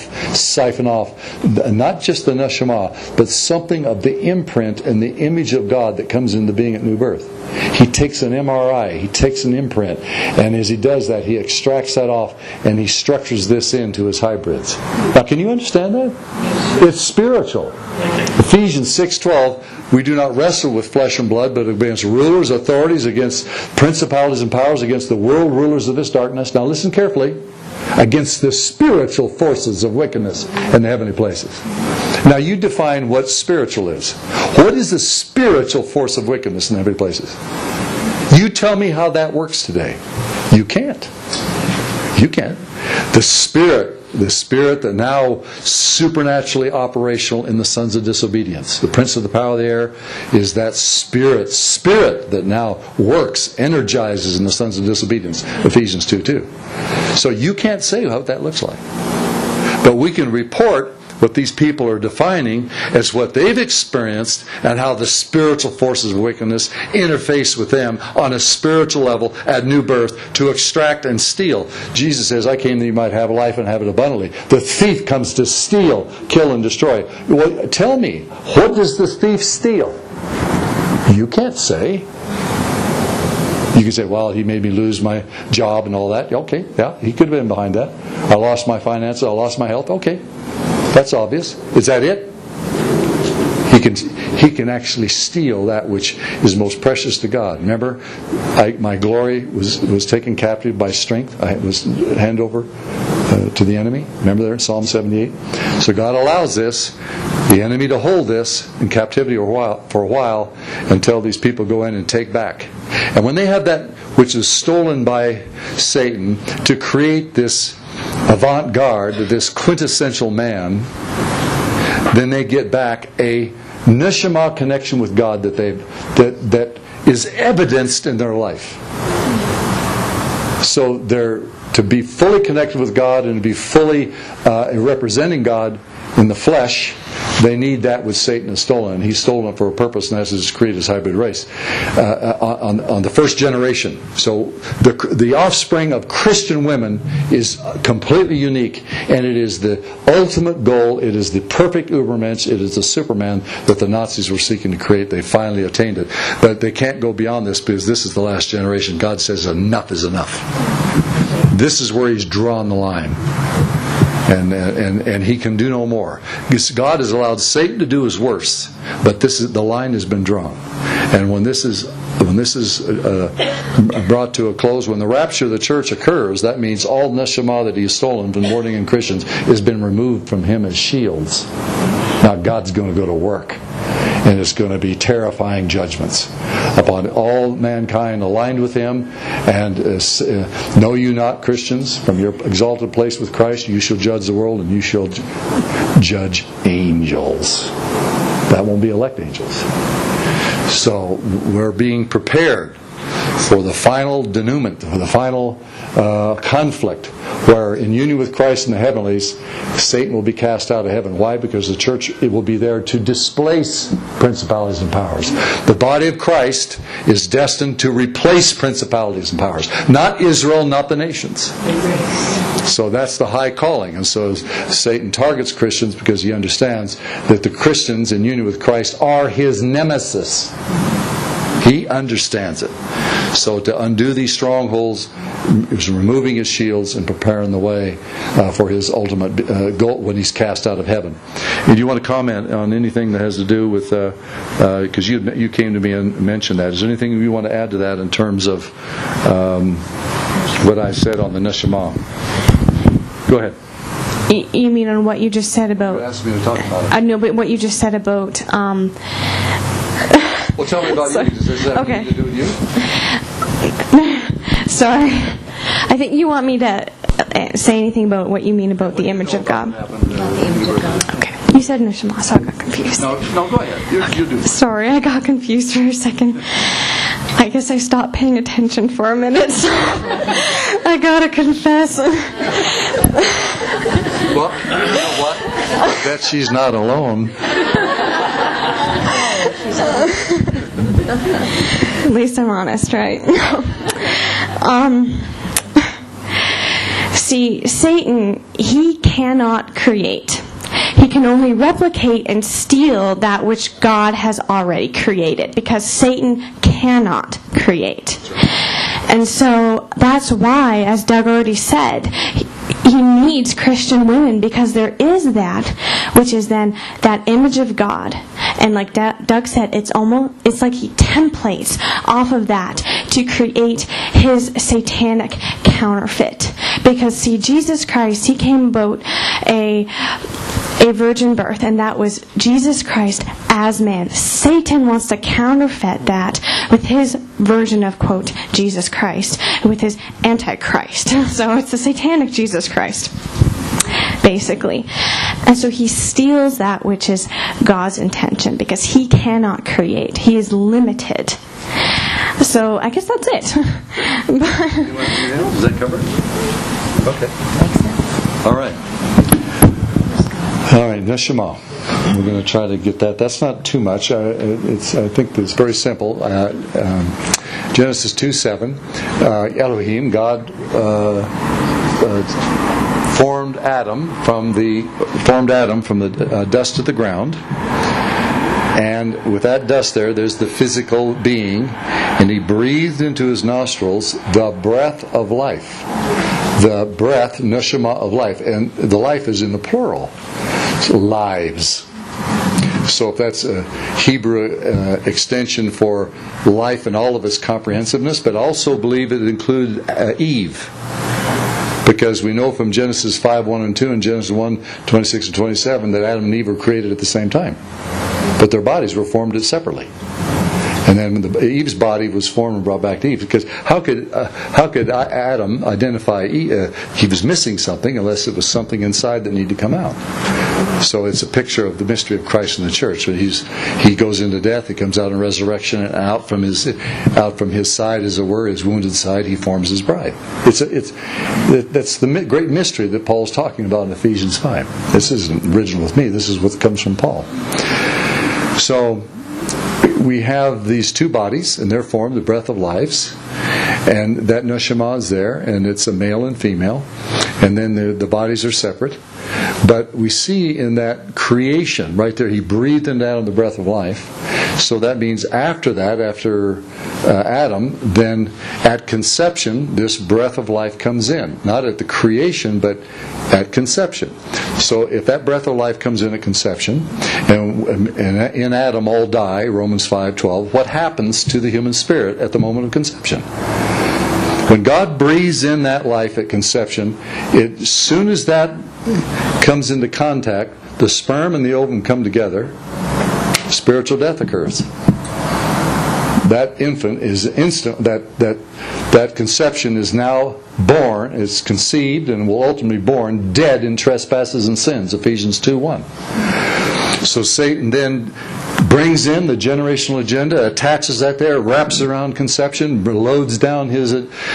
not just the neshama, but something of the imprint and the image of God that comes into being at new birth. He takes an MRI, he takes an imprint, and as he does that, he extracts that off, and he structures this into his hybrids. Now, can you understand that? It's spiritual. Ephesians 6:12, we do not wrestle with flesh and blood, but against rulers, authorities, against principalities and powers, against the world rulers of this darkness. Now listen carefully. Against the spiritual forces of wickedness in the heavenly places. Now you define what spiritual is. What is the spiritual force of wickedness in the heavenly places? You tell me how that works today. You can't. You can't. The Spirit that now supernaturally operational in the sons of disobedience. The prince of the power of the air is that spirit that now works, energizes in the sons of disobedience. Ephesians 2:2. So you can't say what that looks like. But we can report what these people are defining as what they've experienced, and how the spiritual forces of wickedness interface with them on a spiritual level at new birth to extract and steal. Jesus says, I came that you might have life and have it abundantly. The thief comes to steal, kill, and destroy. Well, tell me, what does the thief steal? You can't say. You can say, well, he made me lose my job and all that. Okay, yeah, he could have been behind that. I lost my finances, I lost my health. Okay, that's obvious. Is that it? He can actually steal that which is most precious to God. Remember, my glory was taken captive by strength. I was handed over to the enemy. Remember there in Psalm 78? So God allows the enemy to hold this in captivity for a while until these people go in and take back. And when they have that which is stolen by Satan to create this avant-garde, this quintessential man, then they get back a neshama connection with God that is evidenced in their life. So they're to be fully connected with God and to be fully representing God in the flesh, they need that which Satan has stolen. He's stolen it for a purpose, and that is to create his hybrid race on the first generation. So the offspring of Christian women is completely unique, and it is the ultimate goal. It is the perfect Ubermensch. It is the Superman that the Nazis were seeking to create. They finally attained it. But they can't go beyond this, because this is the last generation. God says enough is enough. This is where He's drawn the line. And He can do no more. God has allowed Satan to do his worst, but the line has been drawn. And when this is brought to a close, when the rapture of the church occurs, that means all neshama that He has stolen from born again Christians has been removed from him as shields. Now God's going to go to work, and it's going to be terrifying judgments upon all mankind aligned with Him. And know you not, Christians, from your exalted place with Christ, you shall judge the world, and you shall judge angels. That won't be elect angels. So we're being prepared for the final denouement, for the final conflict, where in union with Christ in the heavenlies, Satan will be cast out of heaven. Why? Because the church, it will be there to displace principalities and powers. The body of Christ is destined to replace principalities and powers. Not Israel, not the nations. So that's the high calling. And so Satan targets Christians because he understands that the Christians in union with Christ are his nemesis. He understands it. So to undo these strongholds is removing his shields and preparing the way for his ultimate goal when he's cast out of heaven. And do you want to comment on anything that has to do with, because you came to me and mentioned that. Is there anything you want to add to that in terms of what I said on the neshama? Go ahead. You mean on what you just said about... You asked me to talk about it. I know, but what you just said about... Well, tell me about you. Does that have anything to do with you? Sorry. I think you want me to say anything about what you mean about the image of God. Okay. You said neshama, so I got confused. No, go ahead. You do. Sorry, I got confused for a second. I guess I stopped paying attention for a minute, so I gotta confess. Well, you know what? I bet she's not alone. At least I'm honest, right? See, Satan, he cannot create. He can only replicate and steal that which God has already created, because Satan cannot create. And so that's why, as Doug already said, he needs Christian women, because there is that, which is then that image of God. And like Doug said, it's like he templates off of that to create his satanic counterfeit. Because see, Jesus Christ, he came about a virgin birth, and that was Jesus Christ as man. Satan wants to counterfeit that with his version of, quote, Jesus Christ, with his Antichrist. So it's the satanic Jesus Christ, basically. And so he steals that which is God's intention, because he cannot create. He is limited. So I guess that's it. Does that cover it? Okay. All right. All right, Neshama. We're going to try to get that. That's not too much. I think it's very simple. Genesis 2:7. Elohim, God, formed Adam from the dust of the ground. And with that dust there's the physical being, and he breathed into his nostrils the breath of life. The breath, neshama, of life. And the life is in the plural. It's lives. So if that's a Hebrew extension for life and all of its comprehensiveness, but also believe it included Eve. Because we know from Genesis 5:1 and 2 and Genesis 1:26 and 27 that Adam and Eve were created at the same time. But their bodies were formed separately. And then Eve's body was formed and brought back to Eve. Because how could Adam identify Eve? He was missing something, unless it was something inside that needed to come out. So it's a picture of the mystery of Christ in the church. He goes into death, he comes out in resurrection, and out from his side, as it were, his wounded side, he forms his bride. That's the great mystery that Paul's talking about in Ephesians 5. This isn't original with me. This is what comes from Paul. So we have these two bodies, and they're formed, the breath of lives, and that neshama is there, and it's a male and female, and then the bodies are separate. But we see in that creation, right there, he breathed into Adam the breath of life. So that means after Adam, then at conception, this breath of life comes in. Not at the creation, but at conception. So if that breath of life comes in at conception, and in Adam all die, Romans 5:12, what happens to the human spirit at the moment of conception? When God breathes in that life at conception, as soon as that comes into contact, the sperm and the ovum come together, spiritual death occurs. That infant is instant. That conception is now born, is conceived, and will ultimately be born dead in trespasses and sins. Ephesians 2:1. So Satan then brings in the generational agenda, attaches that there, wraps around conception, loads down his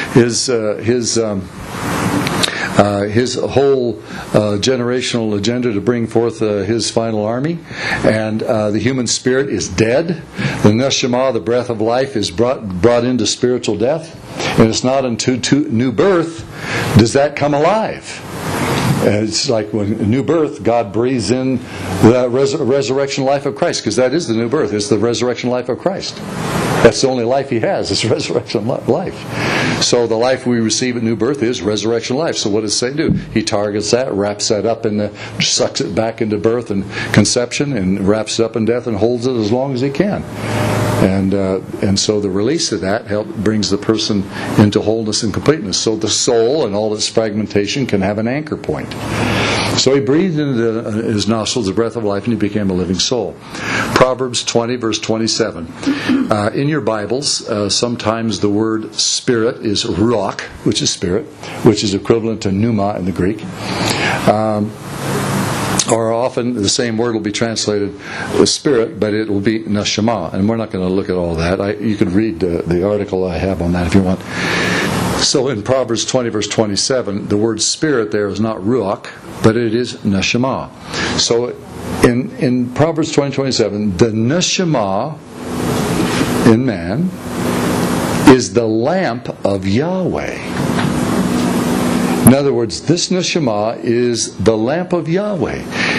whole generational agenda to bring forth his final army, and the human spirit is dead. The neshama, the breath of life, is brought into spiritual death, and it's not until new birth does that come alive. It's like when new birth, God breathes in the resurrection life of Christ, because that is the new birth. It's the resurrection life of Christ. That's the only life He has, is resurrection life. So the life we receive at new birth is resurrection life. So what does Satan do? He targets that, wraps that up, and sucks it back into birth and conception, and wraps it up in death and holds it as long as he can. And so the release of that brings the person into wholeness and completeness. So the soul and all its fragmentation can have an anchor point. So he breathed into his nostrils the breath of life, and he became a living soul. Proverbs 20, verse 27. In your Bibles, sometimes the word spirit is ruach, which is spirit, which is equivalent to pneuma in the Greek. or often the same word will be translated spirit, but it will be neshama. And we're not going to look at all that. You can read the article I have on that if you want. So in Proverbs 20, verse 27, the word spirit there is not ruach, but it is neshama. So in Proverbs 20, 27, the neshama in man is the lamp of Yahweh. In other words, this neshama is the lamp of Yahweh.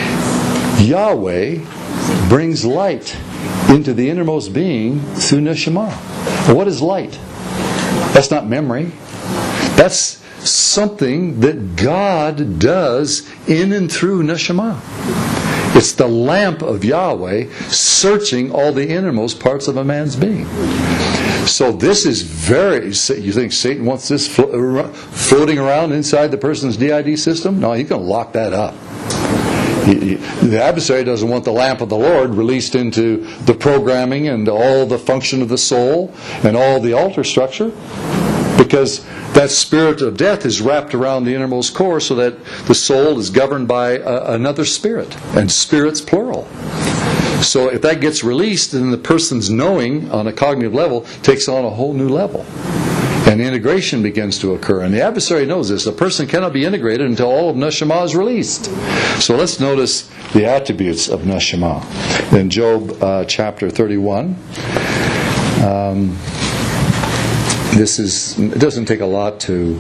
Yahweh brings light into the innermost being through neshama. What is light? That's not memory. That's something that God does in and through neshama. It's the lamp of Yahweh searching all the innermost parts of a man's being. So this is very... You think Satan wants this floating around inside the person's DID system? No, he's going to lock that up. The adversary doesn't want the lamp of the Lord released into the programming and all the function of the soul and all the altar structure, because that spirit of death is wrapped around the innermost core so that the soul is governed by another spirit, and spirits plural. So if that gets released, then the person's knowing on a cognitive level takes on a whole new level. And integration begins to occur. And the adversary knows this. A person cannot be integrated until all of neshama is released. So let's notice the attributes of neshama. In Job chapter 31, it doesn't take a lot to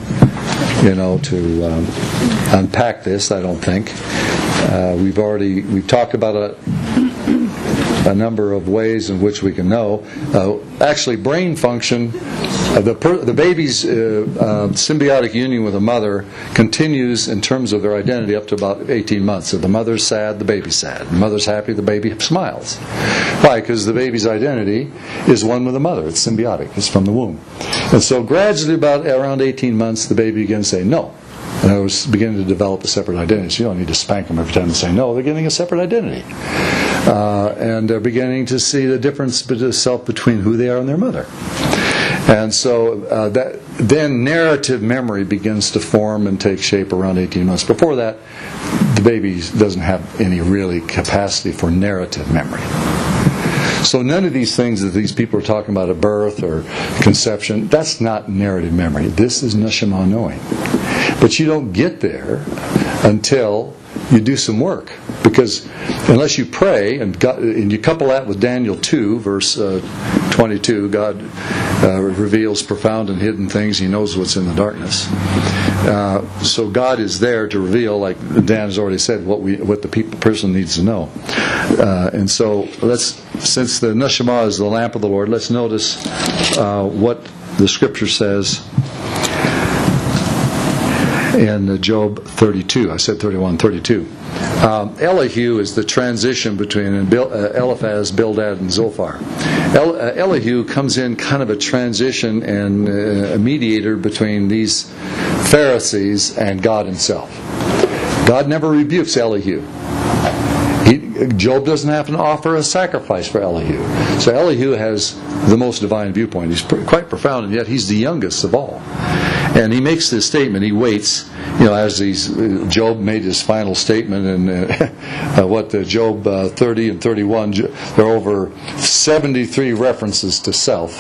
unpack this, I don't think. We've talked about a number of ways in which we can know. Actually, brain function, the baby's symbiotic union with a mother continues in terms of their identity up to about 18 months. If the mother's sad, the baby's sad. The mother's happy, the baby smiles. Why? Because the baby's identity is one with the mother. It's symbiotic. It's from the womb. And so gradually, around 18 months, the baby begins to say no. And I was beginning to develop a separate identity. So you don't need to spank them every time they say no. They're getting a separate identity. And they're beginning to see the difference itself between who they are and their mother. And so then narrative memory begins to form and take shape around 18 months. Before that, the baby doesn't have any really capacity for narrative memory. So none of these things that these people are talking about at birth or conception, that's not narrative memory. This is neshama knowing. But you don't get there until you do some work. Because unless you pray, and you couple that with Daniel 2, verse 22, God reveals profound and hidden things. He knows what's in the darkness. So God is there to reveal, like Dan has already said, what the person needs to know. And so since the neshama is the lamp of the Lord, let's notice what the Scripture says in Job 32. I said 31, 32. Elihu is the transition between Eliphaz, Bildad, and Zophar. Elihu comes in kind of a transition and a mediator between these Pharisees and God himself. God never rebukes Elihu. Job doesn't have to offer a sacrifice for Elihu. So Elihu has the most divine viewpoint. He's quite profound, and yet he's the youngest of all. And he makes this statement. He waits, as Job made his final statement in Job 30 and 31. There are over 73 references to self.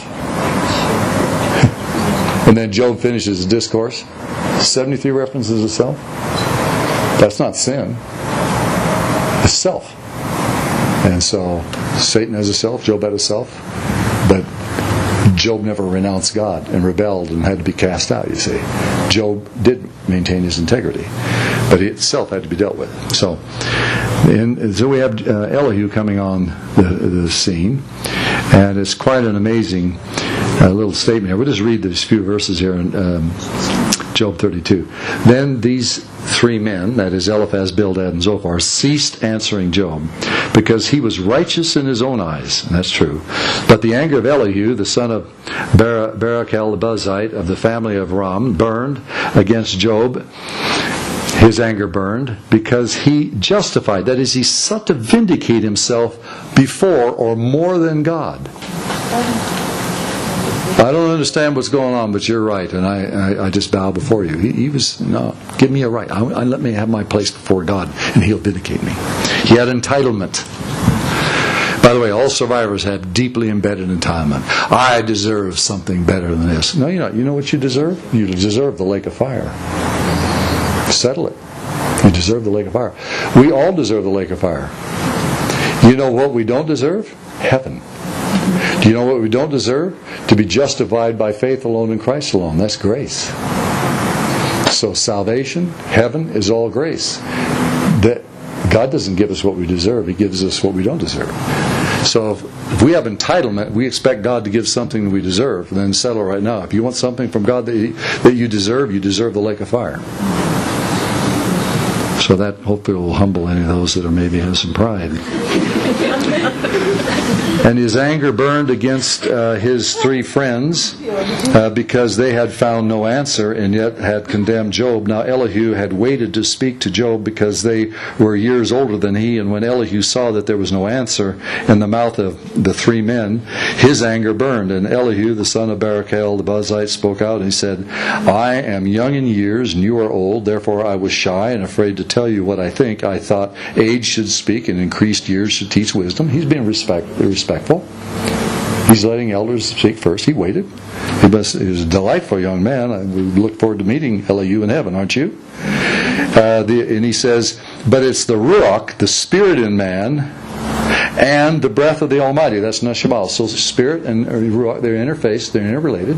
And then Job finishes his discourse. 73 references to self. That's not sin. It's self. And so Satan has a self, Job had a self, but Job never renounced God and rebelled and had to be cast out, you see. Job did maintain his integrity, but itself had to be dealt with. So we have Elihu coming on the scene, and it's quite an amazing little statement here. We'll just read these few verses here in Job 32. Then these three men, that is Eliphaz, Bildad, and Zophar, ceased answering Job, because he was righteous in his own eyes, and that's true. But the anger of Elihu, the son of Barachel the Buzite, of the family of Ram, burned against Job. His anger burned because he justified, that is, he sought to vindicate himself before or more than God. I don't understand what's going on, but you're right, and I just bow before you. He was, no, give me a right. Let me have my place before God, and He'll vindicate me. He had entitlement. By the way, all survivors have deeply embedded entitlement. I deserve something better than this. No, you know what you deserve? You deserve the lake of fire. Settle it. You deserve the lake of fire. We all deserve the lake of fire. You know what we don't deserve? Heaven. Do you know what we don't deserve? To be justified by faith alone in Christ alone. That's grace. So salvation, heaven, is all grace. That God doesn't give us what we deserve. He gives us what we don't deserve. So if we have entitlement, we expect God to give something we deserve, then settle right now. If you want something from God that you deserve the lake of fire. So that hopefully will humble any of those that maybe have some pride. And his anger burned against his three friends because they had found no answer and yet had condemned Job. Now Elihu had waited to speak to Job because they were years older than he, and when Elihu saw that there was no answer in the mouth of the three men, his anger burned. And Elihu, the son of Barachel the Buzite, spoke out and he said, I am young in years and you are old, therefore I was shy and afraid to tell you what I think. I thought age should speak and increased years should teach wisdom. He's being respectful. He's letting elders speak first. He waited. He was a delightful young man. We look forward to meeting Elihu in heaven, aren't you? And he says, but it's the Ruach, the spirit in man, and the breath of the Almighty. That's Neshama. So spirit and Ruach, they're interfaced, they're interrelated.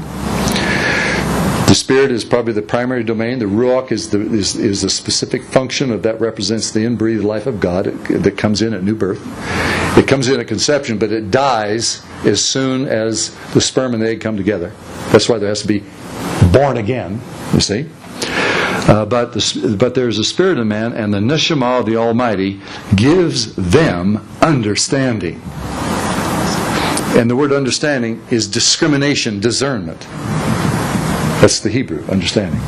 The spirit is probably the primary domain. The Ruach is the specific function of that represents the inbreathed life of God that comes in at new birth. It comes in at conception, but it dies as soon as the sperm and the egg come together. That's why there has to be born again, you see. But there's a spirit in man, and the Neshama of the Almighty gives them understanding. And the word understanding is discrimination, discernment. That's the Hebrew, understanding.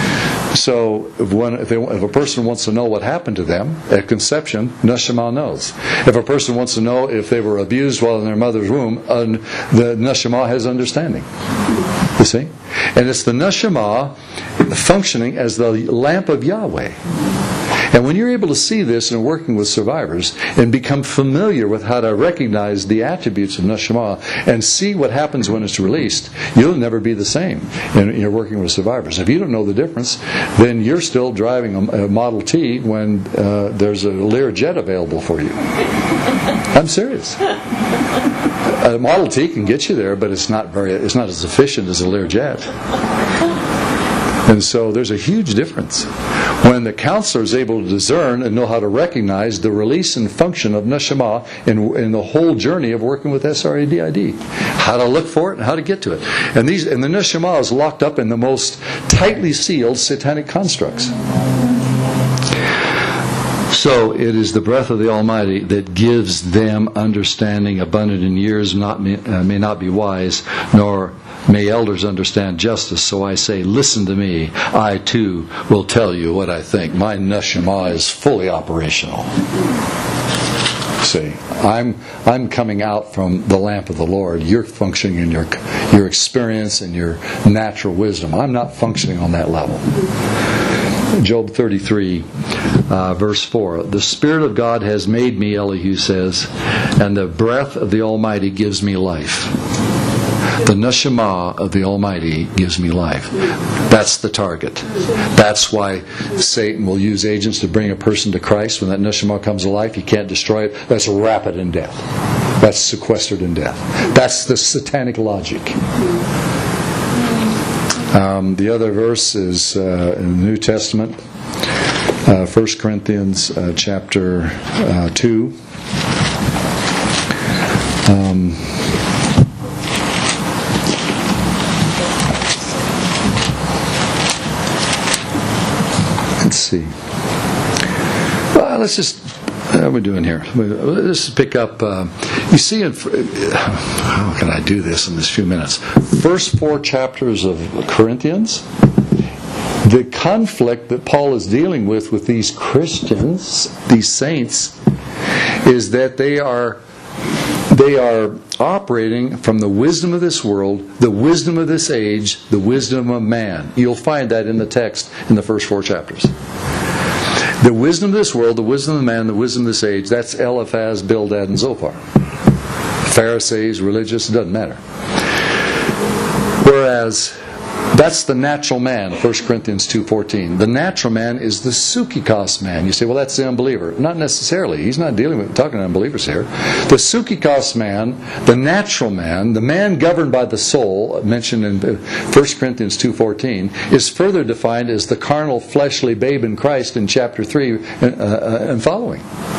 So if a person wants to know what happened to them at conception, Neshama knows. If a person wants to know if they were abused while in their mother's womb, the Neshama has understanding. You see? And it's the Neshama functioning as the lamp of Yahweh. And when you're able to see this in working with survivors and become familiar with how to recognize the attributes of Neshama and see what happens when it's released, you'll never be the same in your working with survivors. If you don't know the difference, then you're still driving a Model T when there's a Learjet available for you. I'm serious. A Model T can get you there, but it's not as efficient as a Learjet. And so there's a huge difference when the counselor is able to discern and know how to recognize the release and function of Neshama in the whole journey of working with SRADID. How to look for it and how to get to it. And the Neshama is locked up in the most tightly sealed satanic constructs. So it is the breath of the Almighty that gives them understanding abundant in years, may not be wise, nor may elders understand justice. So I say, listen to me. I too will tell you what I think. My Neshama is fully operational. See, I'm coming out from the lamp of the Lord. You're functioning in your experience and your natural wisdom. I'm not functioning on that level. Job 33, verse 4. The Spirit of God has made me, Elihu says, and the breath of the Almighty gives me life. The Neshama of the Almighty gives me life. That's the target. That's why Satan will use agents to bring a person to Christ. When that Neshama comes to life, he can't destroy it. That's rapid in death. That's sequestered in death. That's the satanic logic. The other verse is in the New Testament, 1 Corinthians chapter 2. Let's see. Well, let's just... What are we doing here? Let's pick up... you see, how can I do this in this few minutes? First 4 chapters of Corinthians, the conflict that Paul is dealing with these Christians, these saints, is that they They are operating from the wisdom of this world, the wisdom of this age, the wisdom of man. You'll find that in the text in the first 4 chapters. The wisdom of this world, the wisdom of man, the wisdom of this age, that's Eliphaz, Bildad, and Zophar. Pharisees, religious, it doesn't matter. Whereas that's the natural man, 1 Corinthians 2:14. The natural man is the Sukikos man. You say, well, that's the unbeliever. Not necessarily. He's not talking to unbelievers here. The Sukikos man, the natural man, the man governed by the soul, mentioned in 1 Corinthians 2:14, is further defined as the carnal, fleshly babe in Christ in chapter 3 and following.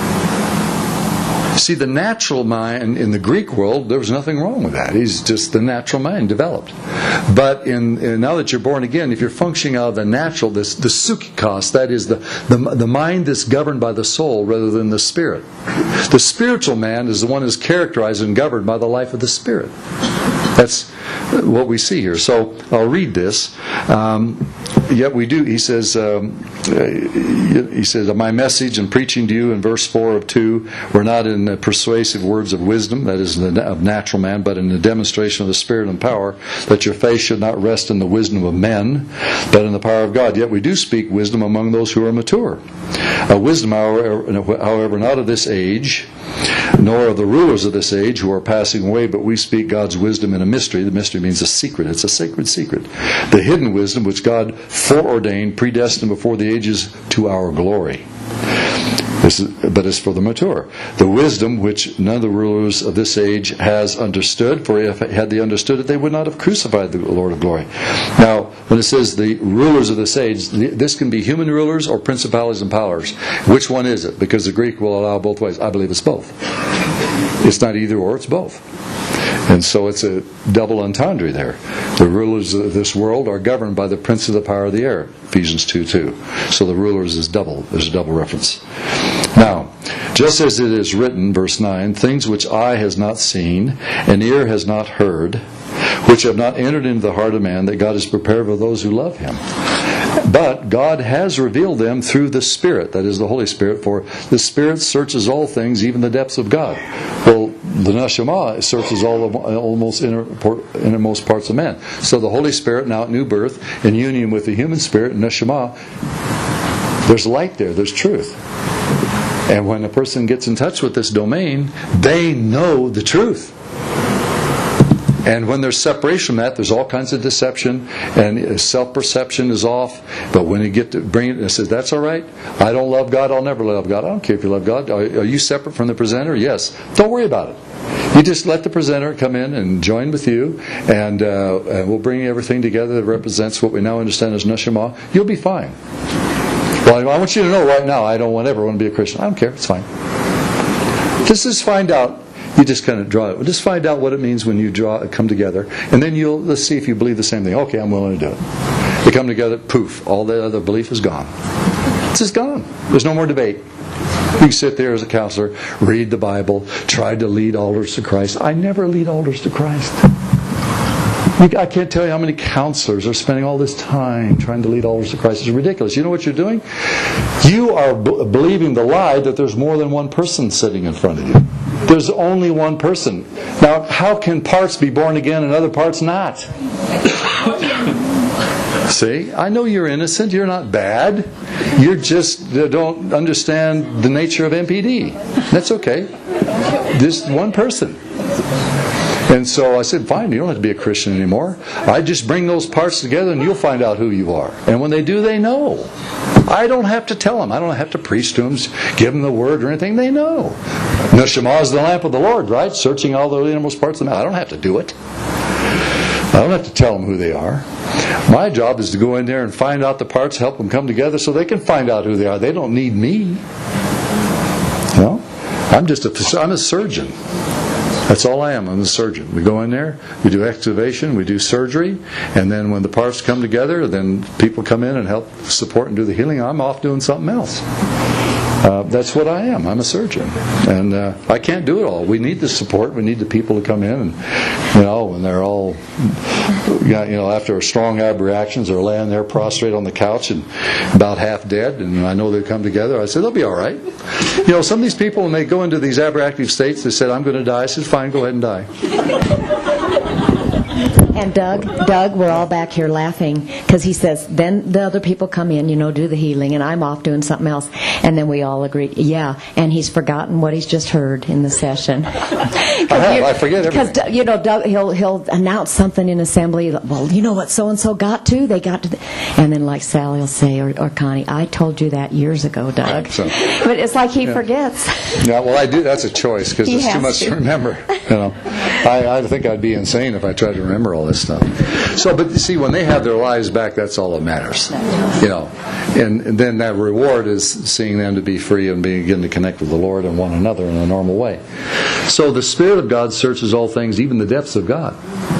See, the natural mind in the Greek world, there was nothing wrong with that. He's just the natural mind developed. But now that you're born again, if you're functioning out of the natural, the Sukikos, that is the mind that's governed by the soul rather than the spirit. The spiritual man is the one that's characterized and governed by the life of the Spirit. That's what we see here. So I'll read this. Yet we do. He says, my message and preaching to you in verse 4 of 2 were not in the persuasive words of wisdom, that is of natural man, but in the demonstration of the Spirit and power, that your faith should not rest in the wisdom of men, but in the power of God. Yet we do speak wisdom among those who are mature. Wisdom, however, not of this age, nor of the rulers of this age who are passing away, but we speak God's wisdom in a mystery. The mystery means a secret. It's a sacred secret. The hidden wisdom which God foreordained, predestined before the ages to our glory. But it's for the mature. The wisdom which none of the rulers of this age has understood, for if had they understood it, they would not have crucified the Lord of glory. Now, when it says the rulers of this age, this can be human rulers or principalities and powers. Which one is it? Because the Greek will allow both ways. I believe it's both. It's not either or, it's both. And so it's a double entendre there. The rulers of this world are governed by the prince of the power of the air, Ephesians 2:2. So the rulers is double. There's a double reference. Now, just as it is written, verse 9, things which eye has not seen, and ear has not heard, which have not entered into the heart of man, that God has prepared for those who love Him. But God has revealed them through the Spirit, that is the Holy Spirit, for the Spirit searches all things, even the depths of God. Well, the Neshama searches all the almost innermost parts of man. So the Holy Spirit, now at new birth, in union with the human spirit, Neshama, there's light there, there's truth. And when a person gets in touch with this domain, they know the truth. And when there's separation from that, there's all kinds of deception, and self-perception is off. But when you get to bring it and says, that's all right, I don't love God, I'll never love God. I don't care if you love God. Are you separate from the presenter? Yes. Don't worry about it. You just let the presenter come in and join with you, and we'll bring everything together that represents what we now understand as Neshama. You'll be fine. Well, I want you to know right now, I don't ever want to be a Christian. I don't care. It's fine. Just find out. You just kind of draw it. Just find out what it means when you come together, and then let's see if you believe the same thing. Okay, I'm willing to do it. They come together, poof, all the other belief is gone. It's just gone. There's no more debate. You sit there as a counselor, read the Bible, try to lead alders to Christ. I never lead alders to Christ. I can't tell you how many counselors are spending all this time trying to lead alders to Christ. It's ridiculous. You know what you're doing? You are believing the lie that there's more than one person sitting in front of you. There's only one person. Now, how can parts be born again and other parts not? See, I know you're innocent. You're not bad. You just don't understand the nature of MPD. That's okay. Just one person. And so I said, fine, you don't have to be a Christian anymore. I just bring those parts together and you'll find out who you are. And when they do, they know. I don't have to tell them. I don't have to preach to them, give them the word or anything. They know. Neshama is the lamp of the Lord, right? Searching all the innermost parts of the man. I don't have to do it. I don't have to tell them who they are. My job is to go in there and find out the parts, help them come together so they can find out who they are. They don't need me. No? I'm a surgeon. That's all I am. I'm a surgeon. We go in there, we do excavation, we do surgery, and then when the parts come together, then people come in and help support and do the healing. I'm off doing something else. That's what I am. I'm a surgeon, and I can't do it all. We need the support. We need the people to come in, and when they're all, after strong abreactions, they're laying there prostrate on the couch and about half dead, and I know they come together. I said they'll be all right. Some of these people, when they go into these abreactive states, they said, "I'm going to die." I said, "Fine, go ahead and die." And Doug, we're all back here laughing because he says, then the other people come in, do the healing, and I'm off doing something else. And then we all agree, yeah, and he's forgotten what he's just heard in the session. I forget everything. Because, Doug, he'll announce something in assembly, well, you know what so-and-so got to? They got to. And then like Sally will say, or Connie, I told you that years ago, Doug. So, but it's like he forgets. Yeah, well, I do. That's a choice because there's too much to remember. I think I'd be insane if I tried to remember all this stuff. So, but you see, when they have their lives back, that's all that matters. And then that reward is seeing them to be free and begin to connect with the Lord and one another in a normal way. So the Spirit of God searches all things, even the depths of God.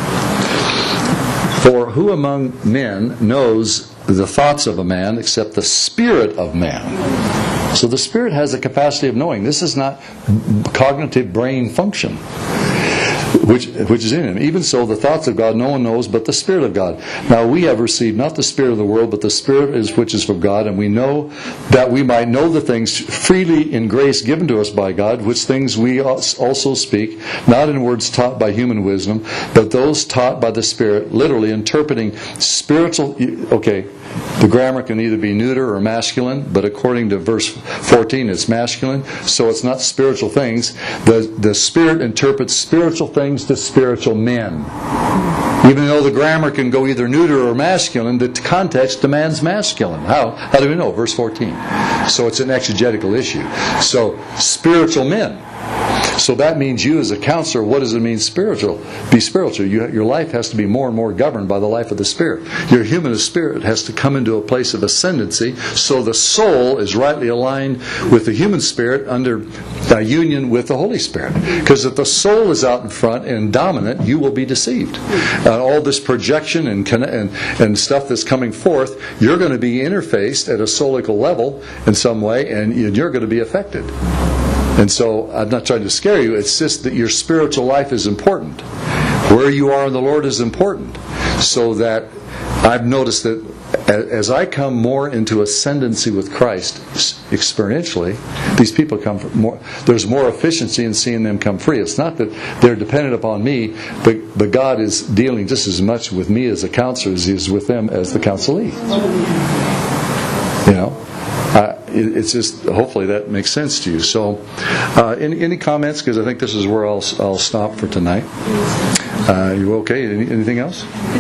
For who among men knows the thoughts of a man except the spirit of man? So the Spirit has the capacity of knowing. This is not cognitive brain function, which is in him. Even so, the thoughts of God no one knows but the Spirit of God. Now we have received not the spirit of the world, but the Spirit which is from God, and we know that we might know the things freely in grace given to us by God, which things we also speak, not in words taught by human wisdom, but those taught by the Spirit, literally interpreting spiritual... Okay, the grammar can either be neuter or masculine, but according to verse 14, it's masculine, so it's not spiritual things. The Spirit interprets spiritual things to spiritual men. Even though the grammar can go either neuter or masculine, the context demands masculine. How do we know? Verse 14. So it's an exegetical issue. So, spiritual men. So that means you as a counselor, what does it mean spiritual? Be spiritual. Your life has to be more and more governed by the life of the Spirit. Your humanist spirit has to come into a place of ascendancy so the soul is rightly aligned with the human spirit under union with the Holy Spirit. Because if the soul is out in front and dominant, you will be deceived. All this projection and stuff that's coming forth, you're going to be interfaced at a soulical level in some way, and you're going to be affected. And so, I'm not trying to scare you, it's just that your spiritual life is important. Where you are in the Lord is important. So that I've noticed that as I come more into ascendancy with Christ experientially, these people come more. There's more efficiency in seeing them come free. It's not that they're dependent upon me, but God is dealing just as much with me as a counselor as He is with them as the counselee. It's just, hopefully that makes sense to you. So, any comments? Because I think this is where I'll stop for tonight. You okay? Anything else?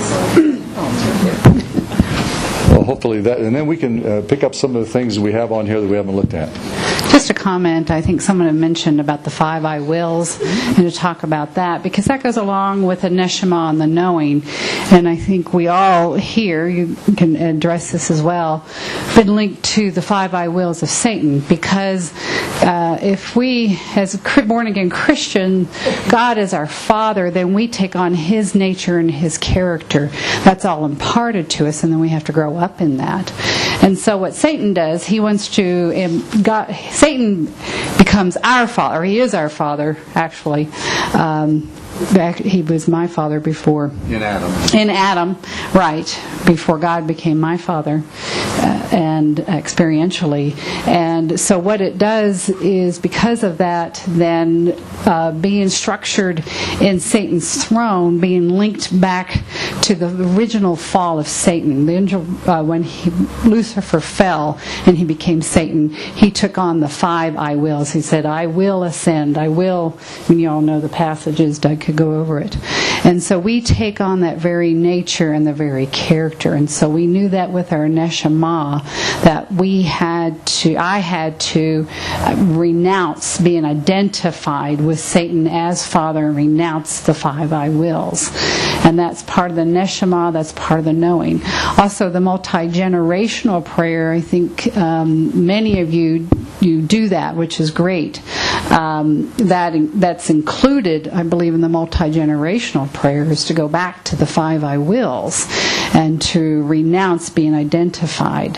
Well, hopefully that, and then we can pick up some of the things we have on here that we haven't looked at. Just a comment, I think someone had mentioned about the 5 I wills, and to talk about that, because that goes along with the neshama and the knowing. And I think we all here, you can address this as well, been linked to the 5 I wills of Satan, because if we, as a born-again Christian, God is our Father, then we take on His nature and His character. That's all imparted to us, and then we have to grow up in that. And so what Satan does, he wants to... Satan becomes our father. He is our father, actually. He was my father before. In Adam. In Adam, right. Before God became my father. And experientially. And so what it does is, because of that, then being structured in Satan's throne, being linked back to the original fall of Satan. The angel, when Lucifer fell and he became Satan, he took on the 5 I wills. He said, I will ascend. I will. And you all know the passages. Doug could go over it. And so we take on that very nature and the very character. And so we knew that with our neshama, that I had to renounce being identified with Satan as Father and renounce the 5 I wills. And that's part of the neshama, that's part of the knowing. Also, the multi-generational prayer, I think many of you do that, which is great. That's included, I believe, in the multi-generational prayer, is to go back to the 5 I wills and to renounce being identified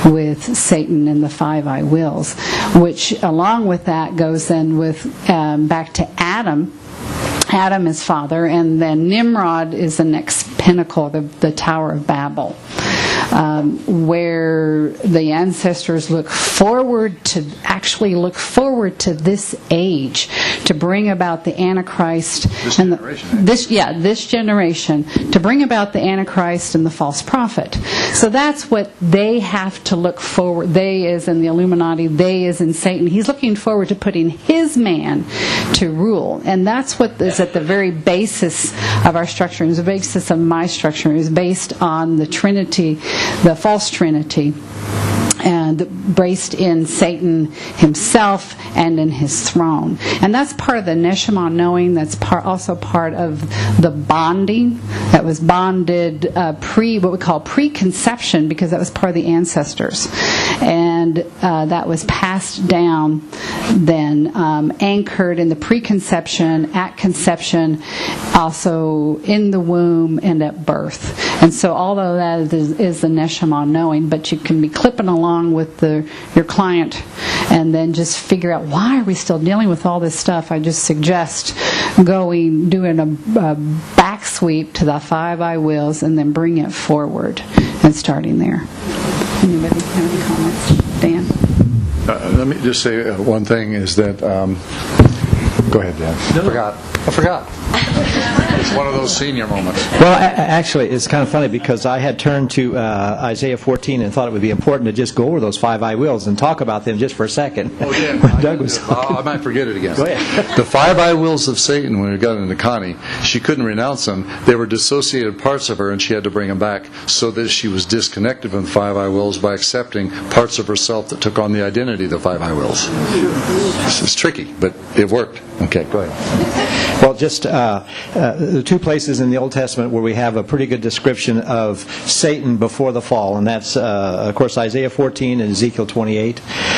with Satan and the 5 I wills, which along with that goes then with back to Adam. Adam is father, and then Nimrod is the next pinnacle, the Tower of Babel, where the ancestors look forward to this age to bring about the Antichrist this generation to bring about the Antichrist and the false prophet. So that's what they have to look forward. They as in the Illuminati, they as in Satan. He's looking forward to putting his man to rule, and that's what is at the very basis of our structure. And the basis of my structure is based on the Trinity, the false Trinity, and based in Satan himself and in his throne. And that's part of the Neshama knowing. That's also part of the bonding that was bonded what we call preconception, because that was part of the ancestors. And that was passed down then, anchored in the preconception, at conception, also in the womb and at birth. And so although that is the Neshama knowing, but you can be clipping along with your client and then just figure out, why are we still dealing with all this stuff? I just suggest doing a back sweep to the 5 I wills and then bring it forward and starting there. Anybody have any comments? Dan? Let me just say one thing is that go ahead, Dan. I forgot. It's one of those senior moments. Well, actually, it's kind of funny because I had turned to Isaiah 14 and thought it would be important to just go over those 5 I wills and talk about them just for a second. Oh, yeah. Doug was I might forget it again. Go ahead. The 5 I wills of Satan, when we got into Connie, she couldn't renounce them. They were dissociated parts of her, and she had to bring them back so that she was disconnected from the 5 I wills by accepting parts of herself that took on the identity of the 5 I wills. It's tricky, but it worked. Okay, go ahead. Well, just the 2 places in the Old Testament where we have a pretty good description of Satan before the fall, and that's, of course, Isaiah 14 and Ezekiel 28.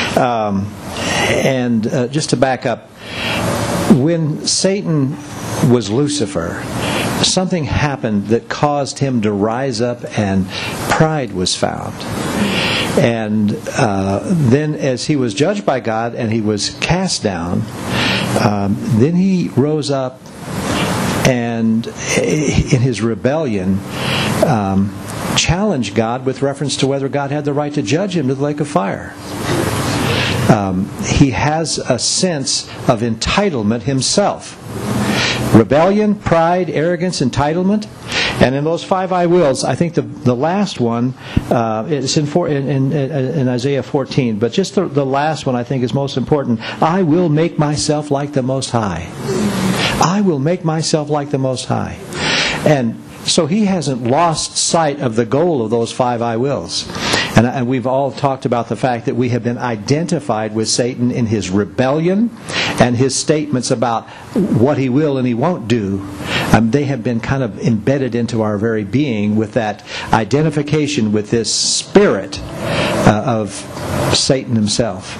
And just to back up, when Satan was Lucifer, something happened that caused him to rise up, and pride was found. And then as he was judged by God and he was cast down, then he rose up and in his rebellion challenged God with reference to whether God had the right to judge him to the lake of fire. He has a sense of entitlement himself. Rebellion, pride, arrogance, entitlement. And in those 5 I wills, I think the last one is in Isaiah 14, but just the last one I think is most important. I will make myself like the Most High. I will make myself like the Most High. And so he hasn't lost sight of the goal of those 5 I wills. And we've all talked about the fact that we have been identified with Satan in his rebellion and his statements about what he will and he won't do. They have been kind of embedded into our very being with that identification with this spirit of Satan himself.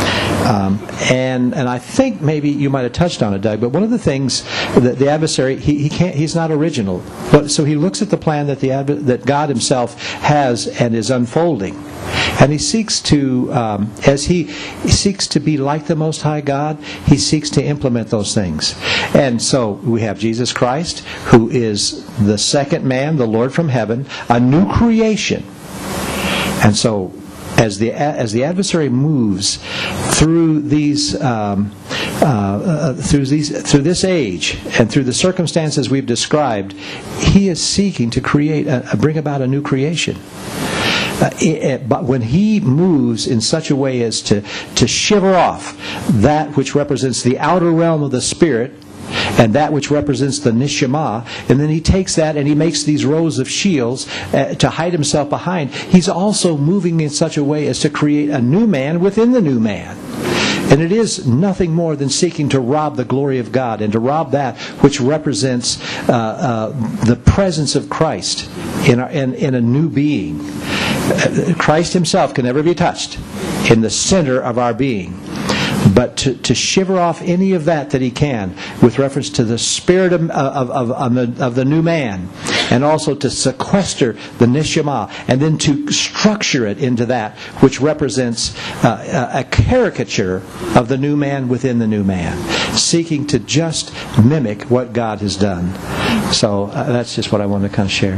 And I think maybe you might have touched on it, Doug, but one of the things that the adversary, he's not original. So he looks at the plan that God himself has and is unfolding. And he seeks to, as he seeks to be like the Most High God, he seeks to implement those things. And so we have Jesus Christ, who is the second man, the Lord from heaven, a new creation. And so as the adversary moves through these through this age and through the circumstances we've described, he is seeking to bring about a new creation. But when he moves in such a way as to shiver off that which represents the outer realm of the spirit and that which represents the neshama, and then he takes that and he makes these rows of shields to hide himself behind, he's also moving in such a way as to create a new man within the new man. And it is nothing more than seeking to rob the glory of God and to rob that which represents the presence of Christ in a new being. Christ himself can never be touched in the center of our being. But to shiver off any of that he can with reference to the spirit of the new man and also to sequester the neshama, and then to structure it into that which represents a caricature of the new man within the new man, seeking to just mimic what God has done. So that's just what I wanted to kind of share.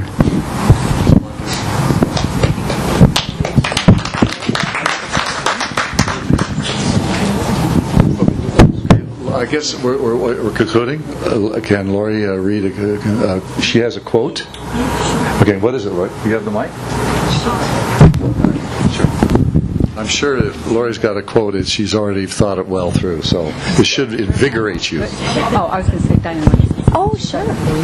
I guess we're concluding. Can Lori read? She has a quote. Okay, what is it, Roy? You have the mic? Sure. I'm sure if Lori's got a quote, she's already thought it well through, so it should invigorate you. Oh, I was going to say Diana. Oh, sure.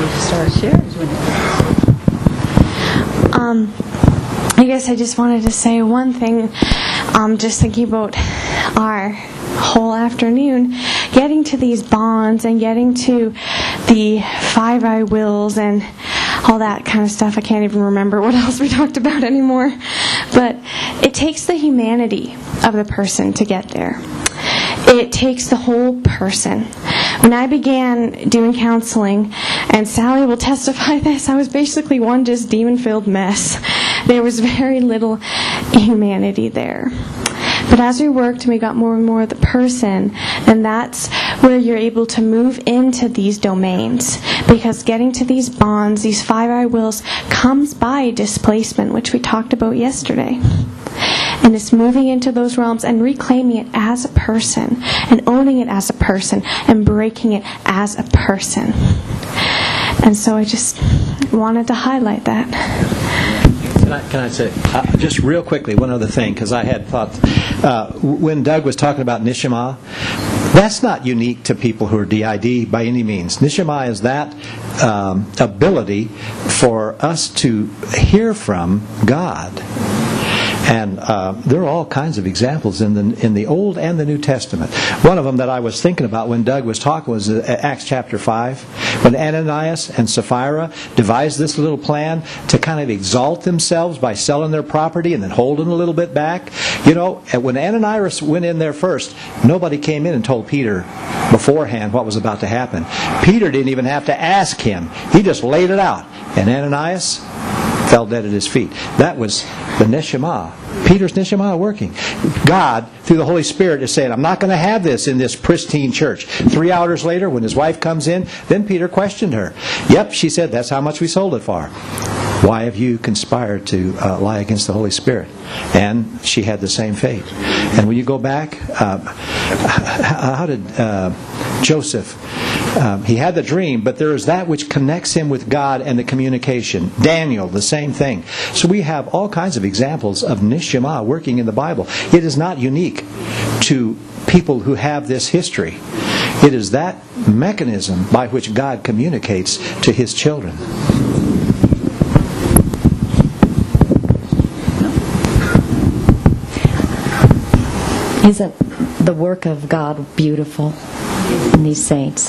I guess I just wanted to say one thing, just thinking about our whole afternoon, getting to these bonds and getting to the 5 I wills and all that kind of stuff. I can't even remember what else we talked about anymore. But it takes the humanity of the person to get there. It takes the whole person. When I began doing counseling, and Sally will testify this, I was basically one just demon-filled mess. There was very little humanity there. But as we worked and we got more and more of the person, then that's where you're able to move into these domains. Because getting to these bonds, these 5 I wills, comes by displacement, which we talked about yesterday. And it's moving into those realms and reclaiming it as a person, and owning it as a person, and breaking it as a person. And so I just wanted to highlight that. Can I say, just real quickly, one other thing, because I had thought, when Doug was talking about Neshama, that's not unique to people who are DID by any means. Neshama is that ability for us to hear from God. And there are all kinds of examples in the Old and the New Testament. One of them that I was thinking about when Doug was talking was Acts chapter 5, when Ananias and Sapphira devised this little plan to kind of exalt themselves by selling their property and then holding a little bit back. You know, when Ananias went in there first, nobody came in and told Peter beforehand what was about to happen. Peter didn't even have to ask him. He just laid it out. And Ananias fell dead at his feet. That was the Neshama. Peter's Neshama working. God, through the Holy Spirit, is saying, I'm not going to have this in this pristine church. 3 hours later, when his wife comes in, then Peter questioned her. Yep, she said, that's how much we sold it for. Why have you conspired to lie against the Holy Spirit? And she had the same fate. And when you go back, how did Joseph... he had the dream, but there is that which connects him with God and the communication. Daniel, the same thing. So we have all kinds of examples of Neshama working in the Bible. It is not unique to people who have this history. It is that mechanism by which God communicates to His children. Isn't the work of God beautiful in these saints?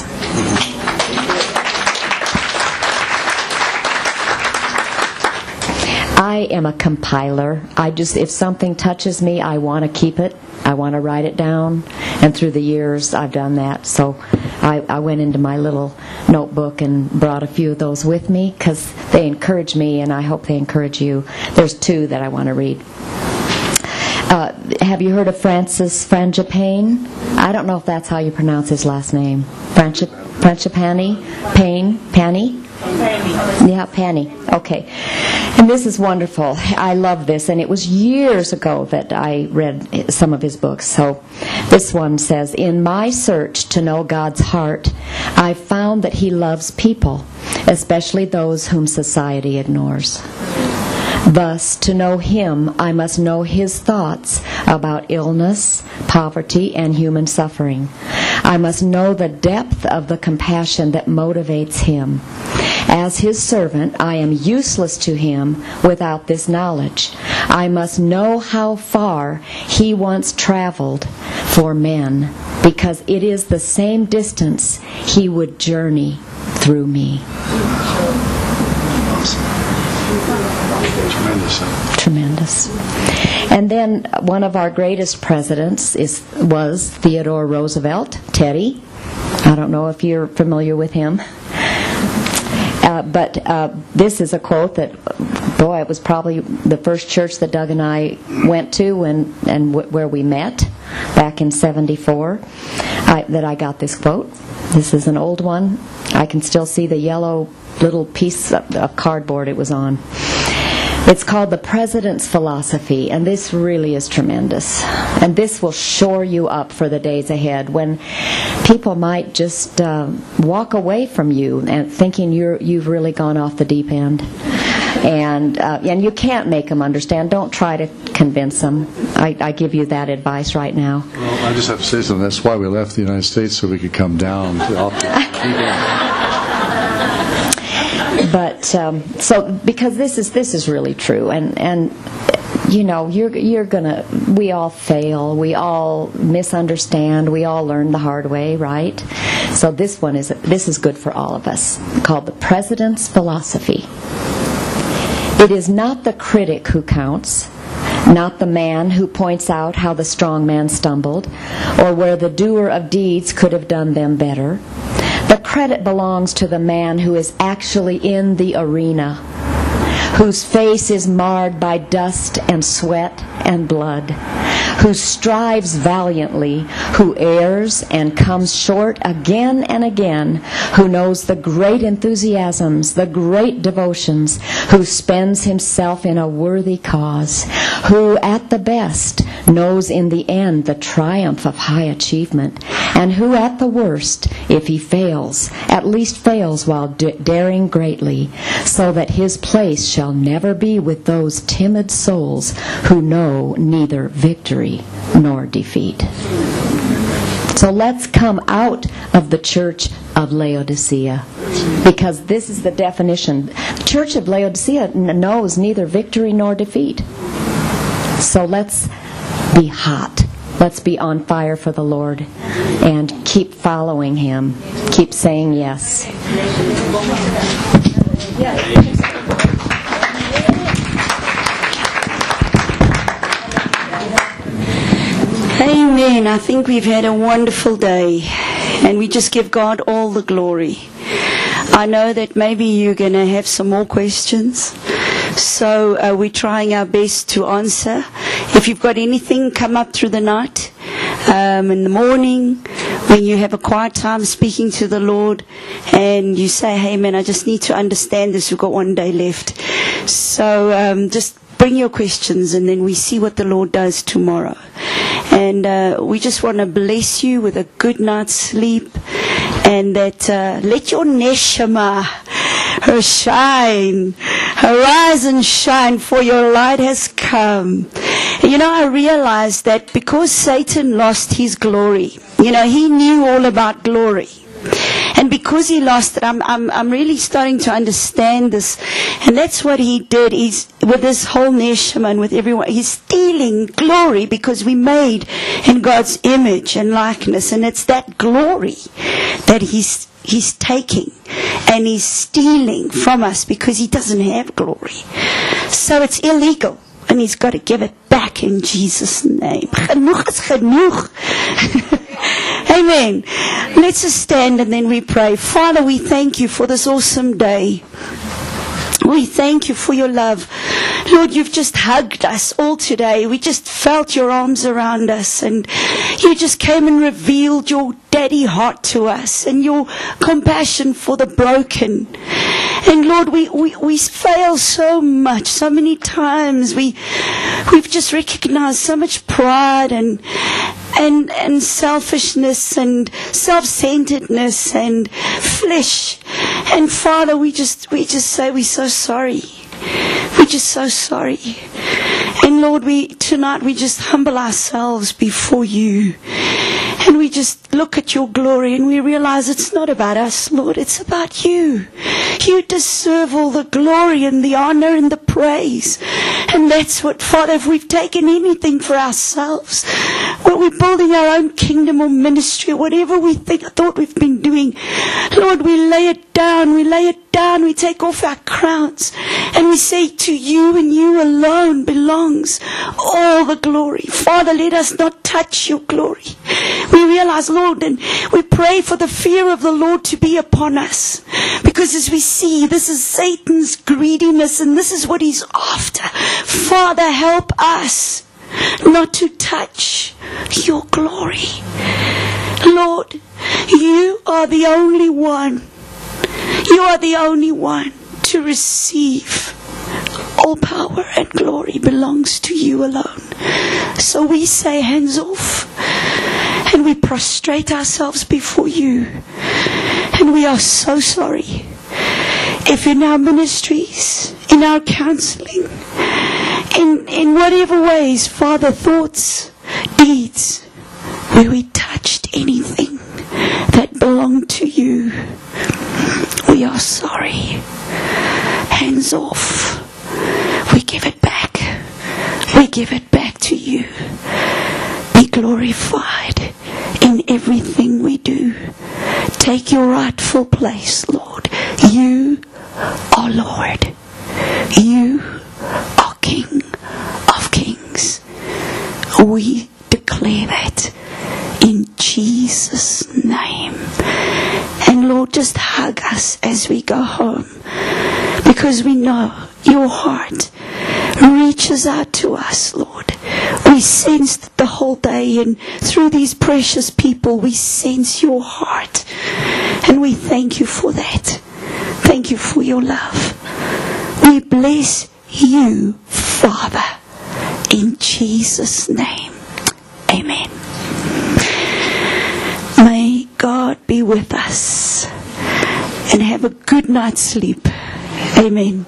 I am a compiler. If something touches me, I want to keep it. I want to write it down. And through the years, I've done that. So I went into my little notebook and brought a few of those with me because they encourage me, and I hope they encourage you. There's 2 that I want to read. Have you heard of Francis Frangipane? I don't know if that's how you pronounce his last name. Frangipane? Pani? Yeah, Pani. Okay. And this is wonderful. I love this. And it was years ago that I read some of his books. So this one says, in my search to know God's heart, I found that He loves people, especially those whom society ignores. Thus, to know Him, I must know His thoughts about illness, poverty, and human suffering. I must know the depth of the compassion that motivates Him. As His servant, I am useless to Him without this knowledge. I must know how far He once traveled for men, because it is the same distance He would journey through me. Tremendous. And then one of our greatest presidents was Theodore Roosevelt, Teddy. I don't know if you're familiar with him. But this is a quote that, boy, it was probably the first church that Doug and I went to and where we met back in '74 that I got this quote. This is an old one. I can still see the yellow little piece of cardboard it was on. It's called The President's Philosophy, and this really is tremendous. And this will shore you up for the days ahead when people might just walk away from you and thinking you've really gone off the deep end. And you can't make them understand. Don't try to convince them. I give you that advice right now. Well, I just have to say something. That's why we left the United States, so we could come down to off the But so because this is really true, and you're gonna. We all fail. We all misunderstand. We all learn the hard way, right? So this is good for all of us. Called The President's Philosophy. It is not the critic who counts, not the man who points out how the strong man stumbled, or where the doer of deeds could have done them better. The credit belongs to the man who is actually in the arena, whose face is marred by dust and sweat and blood, who strives valiantly, who errs and comes short again and again, who knows the great enthusiasms, the great devotions, who spends himself in a worthy cause, who at the best knows in the end the triumph of high achievement, and who at the worst, if he fails, at least fails while daring greatly, so that his place shall never be with those timid souls who know neither victory nor defeat. So let's come out of the church of Laodicea, because this is the definition. The church of Laodicea knows neither victory nor defeat. So let's be hot. Let's be on fire for the Lord and keep following Him. Keep saying yes. Amen. I think we've had a wonderful day, and we just give God all the glory. I know that maybe you're going to have some more questions, so we're trying our best to answer. If you've got anything, come up through the night, in the morning, when you have a quiet time speaking to the Lord, and you say, hey man, I just need to understand this, we've got one day left. So just bring your questions, and then we see what the Lord does tomorrow. And we just want to bless you with a good night's sleep, and that let your neshama shine, arise and shine, for your light has come. I realized that because Satan lost his glory, he knew all about glory. And because he lost it, I'm really starting to understand this. And that's what he did. He's, with this whole neshama and with everyone, he's stealing glory, because we made in God's image and likeness. And it's that glory that he's taking and he's stealing from us, because he doesn't have glory. So it's illegal. And he's got to give it back in Jesus' name. Genoeg is genoeg. Amen. Let's just stand and then we pray. Father, we thank you for this awesome day. We thank you for your love. Lord, you've just hugged us all today. We just felt your arms around us, and you just came and revealed your daddy heart to us and your compassion for the broken. And Lord, we fail so much, so many times. We've just recognized so much pride and selfishness and self-centeredness and flesh. And Father, we just say we're so sorry. We're just so sorry. And Lord, tonight we just humble ourselves before you. And we just look at your glory and we realize it's not about us, Lord, it's about you. You deserve all the glory and the honor and the praise. And that's what, Father, if we've taken anything for ourselves, when we're building our own kingdom or ministry or whatever we thought we've been doing, Lord, we lay it down down, we take off our crowns, and we say, to you and you alone belongs all the glory. Father, let us not touch your glory. We realize, Lord, and we pray for the fear of the Lord to be upon us. Because as we see, this is Satan's greediness, and this is what he's after. Father, help us not to touch your glory. Lord, you are the only one. You are the only one to receive. All power and glory belongs to you alone. So we say, hands off, and we prostrate ourselves before you. And we are so sorry if in our ministries, in our counseling, in whatever ways, Father, thoughts, deeds, where we touched anything that belonged to you, we are sorry. Hands off. We give it back. We give it back to you. Be glorified in everything we do. Take your rightful place, Lord. You are Lord. You are King of Kings. We declare that in Jesus' name. And Lord, just hug us as we go home, because we know your heart reaches out to us, Lord. We sensed the whole day, and through these precious people, we sense your heart. And we thank you for that. Thank you for your love. We bless you, Father, in Jesus' name. Amen. May God be with us, and have a good night's sleep. Amen.